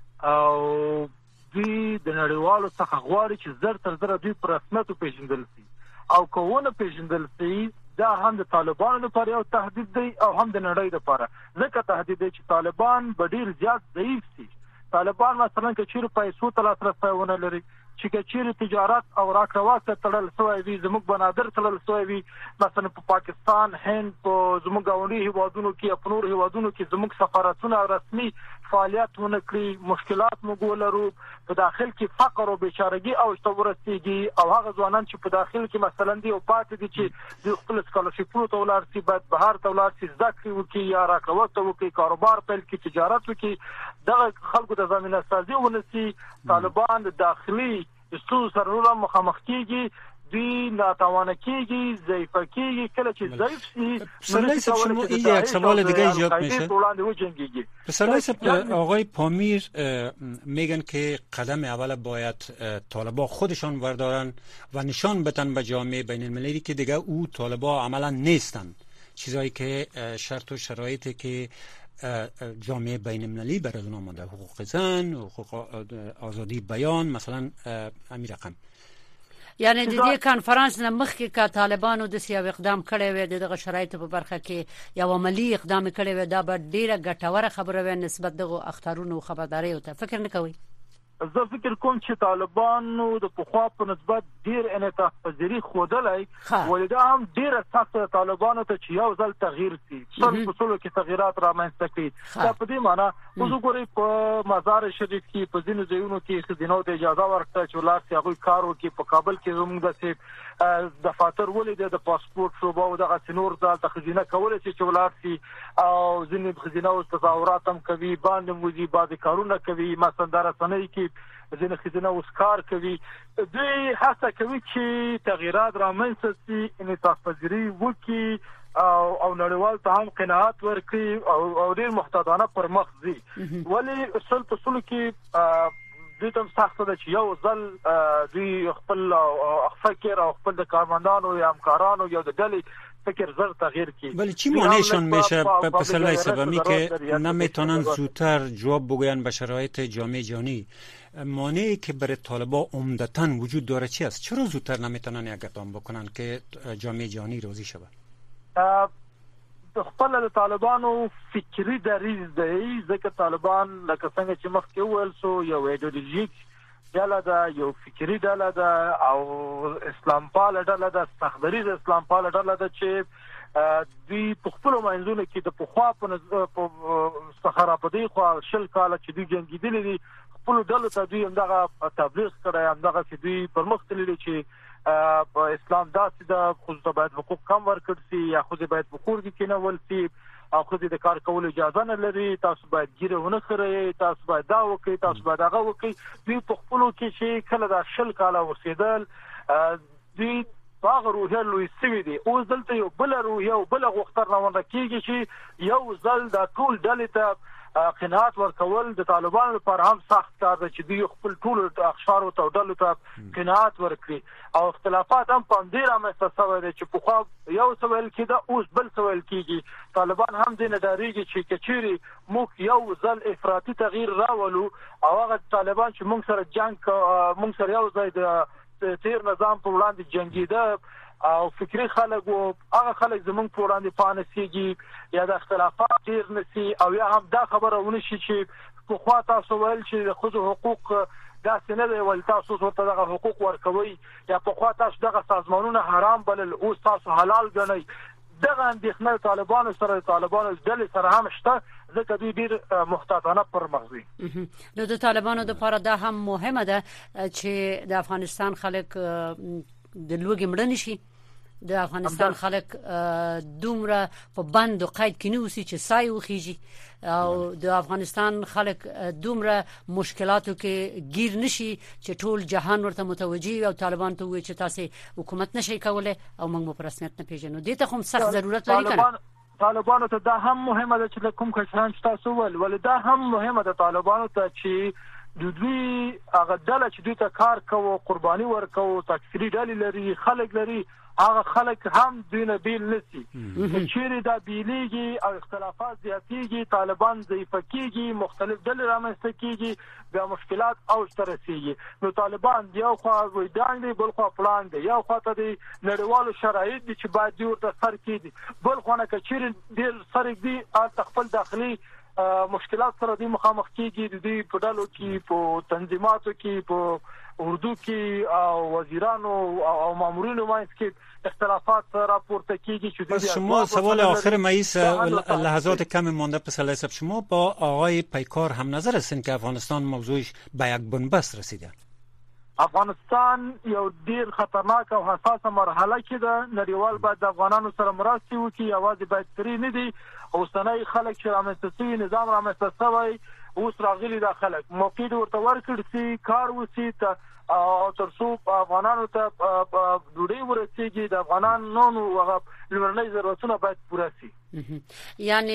Speaker 6: او دوی د نړیوالو څخه غواړي چې زر تر زر دوی پر رسمیت پیژندل شي او کوونه پیژندل شي. دا هم د طالبانو لپاره یو تهدید دی او هم د نړۍ لپاره، ځکه تهدید دی چې طالبان به ډیر زیات ضعیف شي. طالبان مثلا که چیرې پیسو ته لاسرسی ونه لري، چې چیرې تجارت او راکړه تړل شوی وي، زموږ بنادر تړل شوی وي، مثلا په پاکستان، هند، په زموږ غونډي هیوادونو کې، په نور هیوادونو کې زموږ سفارتونه رسمي فعالیت ونه کړي، مشکلات موږ ولرو، په داخل کې فقر او بیچارهګي او ورستېږي او هغه ځوانان چې په داخل کې مثلا دی او پاتې دي چې د خپل سکالرشیپونو ته ولاړ شي، باید بهر ته ولاړ شي، زده کړې وکړي یا راکړه وکړي، کاروبار پیل کړي، تجارت وکړي، دغه خلکو د ضمانت سازي ونسي. طالبان د داخلي ستونزو سره نور مخامخ کیږي، دوی ناتوانه کیږي، ضعیف کیږي. کله چې ضعیف شي
Speaker 5: شما یک سوال دیگه ایجاد میشه. پسرلای صاحب، آقای پامیر میگن که قدم اول باید طالبان خودشان بردارن و نشان بدن به جامعه بین المللی که دیگه او طالبان عملا نیستن، چیزایی که شرط و شرایطی که جامعه بین المللی برای اونها مونده، حقوق زن، حقوق آزادی بیان، مثلا امیر رقم.
Speaker 1: یعنی د دې کانفرنس نه مخکې کا طالبانو د سیاو اقدام کړی وي دغه شرایط په برخه کې یو عملی اقدام کړی وي، دا به ډیره ګټوره خبره وي نسبت دغه اختارونو خبرداري او ته فکر نه کوي.
Speaker 6: زه فکر کوم چې طالبانو د پخوا په نسبت ډیر انعطاف پذیری خودلای ولدا هم ډیر سخت طالبانو ته چې یو ځل تغییر شي څو څو کې تغیرات رامنځته کړي دا په دې معنی اوس ګوري په مزار شریف کې په ځینو ځایونو کې خزینو ته اجازه ورکړه چې ولر سي هغه کارو کې په کابل کې زموږ د دفاتر ولې د پاسپورت شوبه او د غسنور د خزینه کول چې ولر سي او ځینې خزینه او تظاهرات هم کوي باندې موزي بعض کارونه کوي مثلا درسنۍ کې ځینې خزینه اوس کار کوي دوی هڅه کوي چې تغیرات رامنځته شي انعطاف پذیری وکړي او نړیوال ته هم قناعت ورکړي او ډیر محتاطانه پر مخ ځي ولی اصل په اصل کې دوی تم سخت ده چې یو ځل دوی خپل فکر او خپل کارمندانو یا همکارانو یا د ډلې فکر زر تغییر کی.
Speaker 5: ولی چی مانعشان میشه به صلاح سبمی که نمیتونن زودتر جواب بگوین به شرایط جامعه جهانی؟ مانعی که برای طالبان عمدتاً وجود داره چی است؟ چرا زودتر نمیتونن یک اقدام بکنن که جامعه جهانی راضی شود؟
Speaker 6: خپل طالبانو فکری دریز دی ځکه طالبان لکه څنګه چې مخکې وویل سو یو ایدئولوژیک ډله ده یو فکری ډله ده او اسلام پال ډله ده استخباري اسلام پال ډله ده چې دوی په خپل منځونو کې د پخوا په صحرا په دی خو شل کال چې دوی جنگیدلي دي خپل ډله ته دوی همدغه تبلیغ کړی همدغه چې دوی پر مخ تللي چې په اسلام داسې د خصوصا باید حقوق کم ورکړي سي یا خو باید په کور کې کېنول سي او خو د کار کولو اجازه نه لري تاسو باید ګیره ونه خورئ تاسو باید دا وکړئ تاسو باید هغه وکړئ دوی په خپلو کې چې کله دا شل کاله اوسېدل دوی هغه روحیه لوی سوي دي اوس دلته یو بل روحیه او بل غوښتنه ونه کېږي چې یو ځل دا ټول ډلې ته قناعت ورکول د طالبانو لپاره هم سخت کار دی چې دوی خپل ټول اخشار او ډلو ته قناعت ورکړي او اختلافات هم په دې رامنځته شوی دی چې په خو یو سوال کېده اوس بل سوال کېږي طالبان هم دې نه ډارېږي چې کچېري موږ یو ځل افراطي تغییر راولو او هغه طالبان چې موږ سره جنگ موږ سره یو ځای د تیر نظام په وړاندې جنگیده او فکری خلک او هغه خلک زمونږ په وړاندې پانسيږي یا د اختلافات ډیر نسی او یا هم دا خبره ونه شي چې په خوا تاسو ویل چې د خود حقوق دا څنګه دی ول تاسو ورته دغه حقوق ورکوي یا په خوا تاسو دغه سازمانونه حرام بلل او تاسو حلال ګڼئ دغه اندېښنه طالبانو سره طالبانو ډلې سره هم شته ځکه دوی ډیر محتاطانه پر مغزي
Speaker 1: نو د طالبانو لپاره دا هم مهمه ده چې د افغانستان خلک د لوګي مړ نشي د افغانستان خلک دومره په بند او قید کې نه اوسي چې سای وخیږي او د افغانستان خلک دومره مشکلاتو کې گیر نشي چې ټول جهان ورته متوجي او طالبان ته وایي چې تاسو حکومت نشي کولای او موږ په رسمیت نه پیژنو دې ته هم سخت ضرورت لري کنه
Speaker 6: طالبانو ته دا هم مهمه ده چې کوم کسان تاسو ول دا هم مهمه ده طالبانو ته چې دوی هغه ډله چې دوی ته کار کوي قرباني ورکوي تکفیری ډلې لري خلک لري هغه خلک هم دینه بیل نسی چیرې دا بیلیږي او اختلافات زیاتېږي طالبان ضعیف کېږي مختلف ډلې رامنځته کېږي بیا مشکلات او ترسيږي نو طالبان یو خو ویدان دي بل خو پلان دي یو خو ته دي نړیوالو شرایط دي چې باید ورته سر کېدي بل خو نه کچېر ډېر سر دي او خپل داخلي مشکلات سره دي مخامخ کېږي د په ډلو کې په تنظیماتو کې په اردو کې او وزیرانو او مامورینو باندې کې اختلافات راپورته کېږي چې
Speaker 5: شما سوال آخر مایس لحظات کم مانده پسله حساب شما با آقای پیکار هم نظر هستین که افغانستان موضوعش به یک بنبست رسیده
Speaker 6: افغانستان یو ډیر خطرناک او حساسه مرحله کې ده نړیوال باید د افغانانو سره مرستې وکړي یوازې باید تری نه دي اوسنۍ خلک چې رامنځته شوي نظام رامنځته شوی اوس راغلي د خلک موقع ورته ورکړي چې کار وسی او ترڅو افغانانو ته ډوډۍ ورسیږي د افغانانو هغه لومړنۍ ضرورتونه باید پوره شي
Speaker 1: یعنی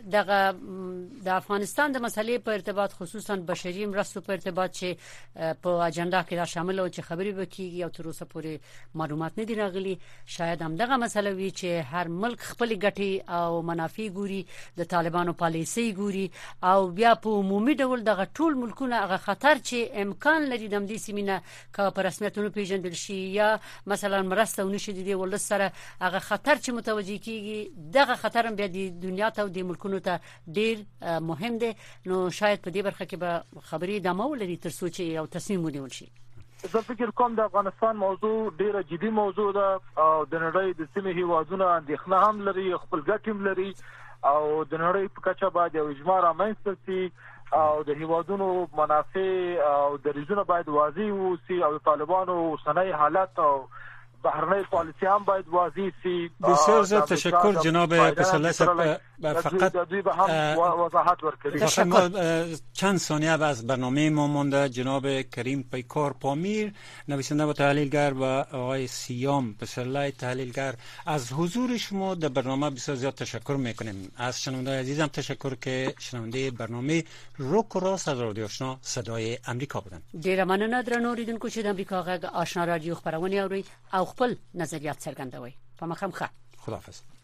Speaker 1: د افغانستان د مسلې په ارتباط خصوصا بشري مرستو په ارتباط چې په اجنډا کې دا شامل او چې خبرې وکړي او تر اوسه پورې معلومات نه دي راغلي شاید هم دغه مسله وي چې هر ملک خپل ګټي او منافع ګوري د طالبانو پالیسي ګوري او بیا په عمومي ډول دغه ټول ملکونه هغه خطر چې امکان لري د دې سیمینه که په رسمیتونو پیژندل شي یا مثلا مرسته ونشي د ولس سره هغه خطر چې متوجي کیږي دغه خطر نظر بیا د دنیا ته او د ملکونو ته ډیر مهم دی. نو شاید په دې برخه کې به خبرې دمو لري تر څو چې یو تصمیم ونیول شي.
Speaker 6: زه فکر کوم د افغانستان موضوع ډیره جدي موضوع ده او د نړۍ د سیمې هیوادونو اندېښنه هم لري، خپل ګټې هم لري او د نړۍ په کچه باید یو اجماع رامنځته شي او د هیوادونو منافع او دریځونه باید واضح وي او د طالبانو اوسنۍ حالت او بهرنۍ پالیسی هم باید واضح شي.
Speaker 5: بسیار زیاد تشکر جناب پسرلی صاحب. فقط
Speaker 6: وضاحت ورکړئ.
Speaker 5: چند ثانیه از برنامه ما مونده. جناب کریم پیکار پامیر نویسنده و تحلیلگر و آقای سیام پسرلی تحلیلگر، از حضور شما در برنامه بسیار زیاد تشکر میکنیم. از شنونده عزیزم تشکر که شنونده برنامه روک و راست از رادیو آشنا صدای امریکا بودن.
Speaker 1: ډیره مننه درنو اوریدونکو چې د امریکا غږ آشنا رادیو خبرونه اوري او خپل نظریات څرګندوي. په مخه
Speaker 5: خداحافظ.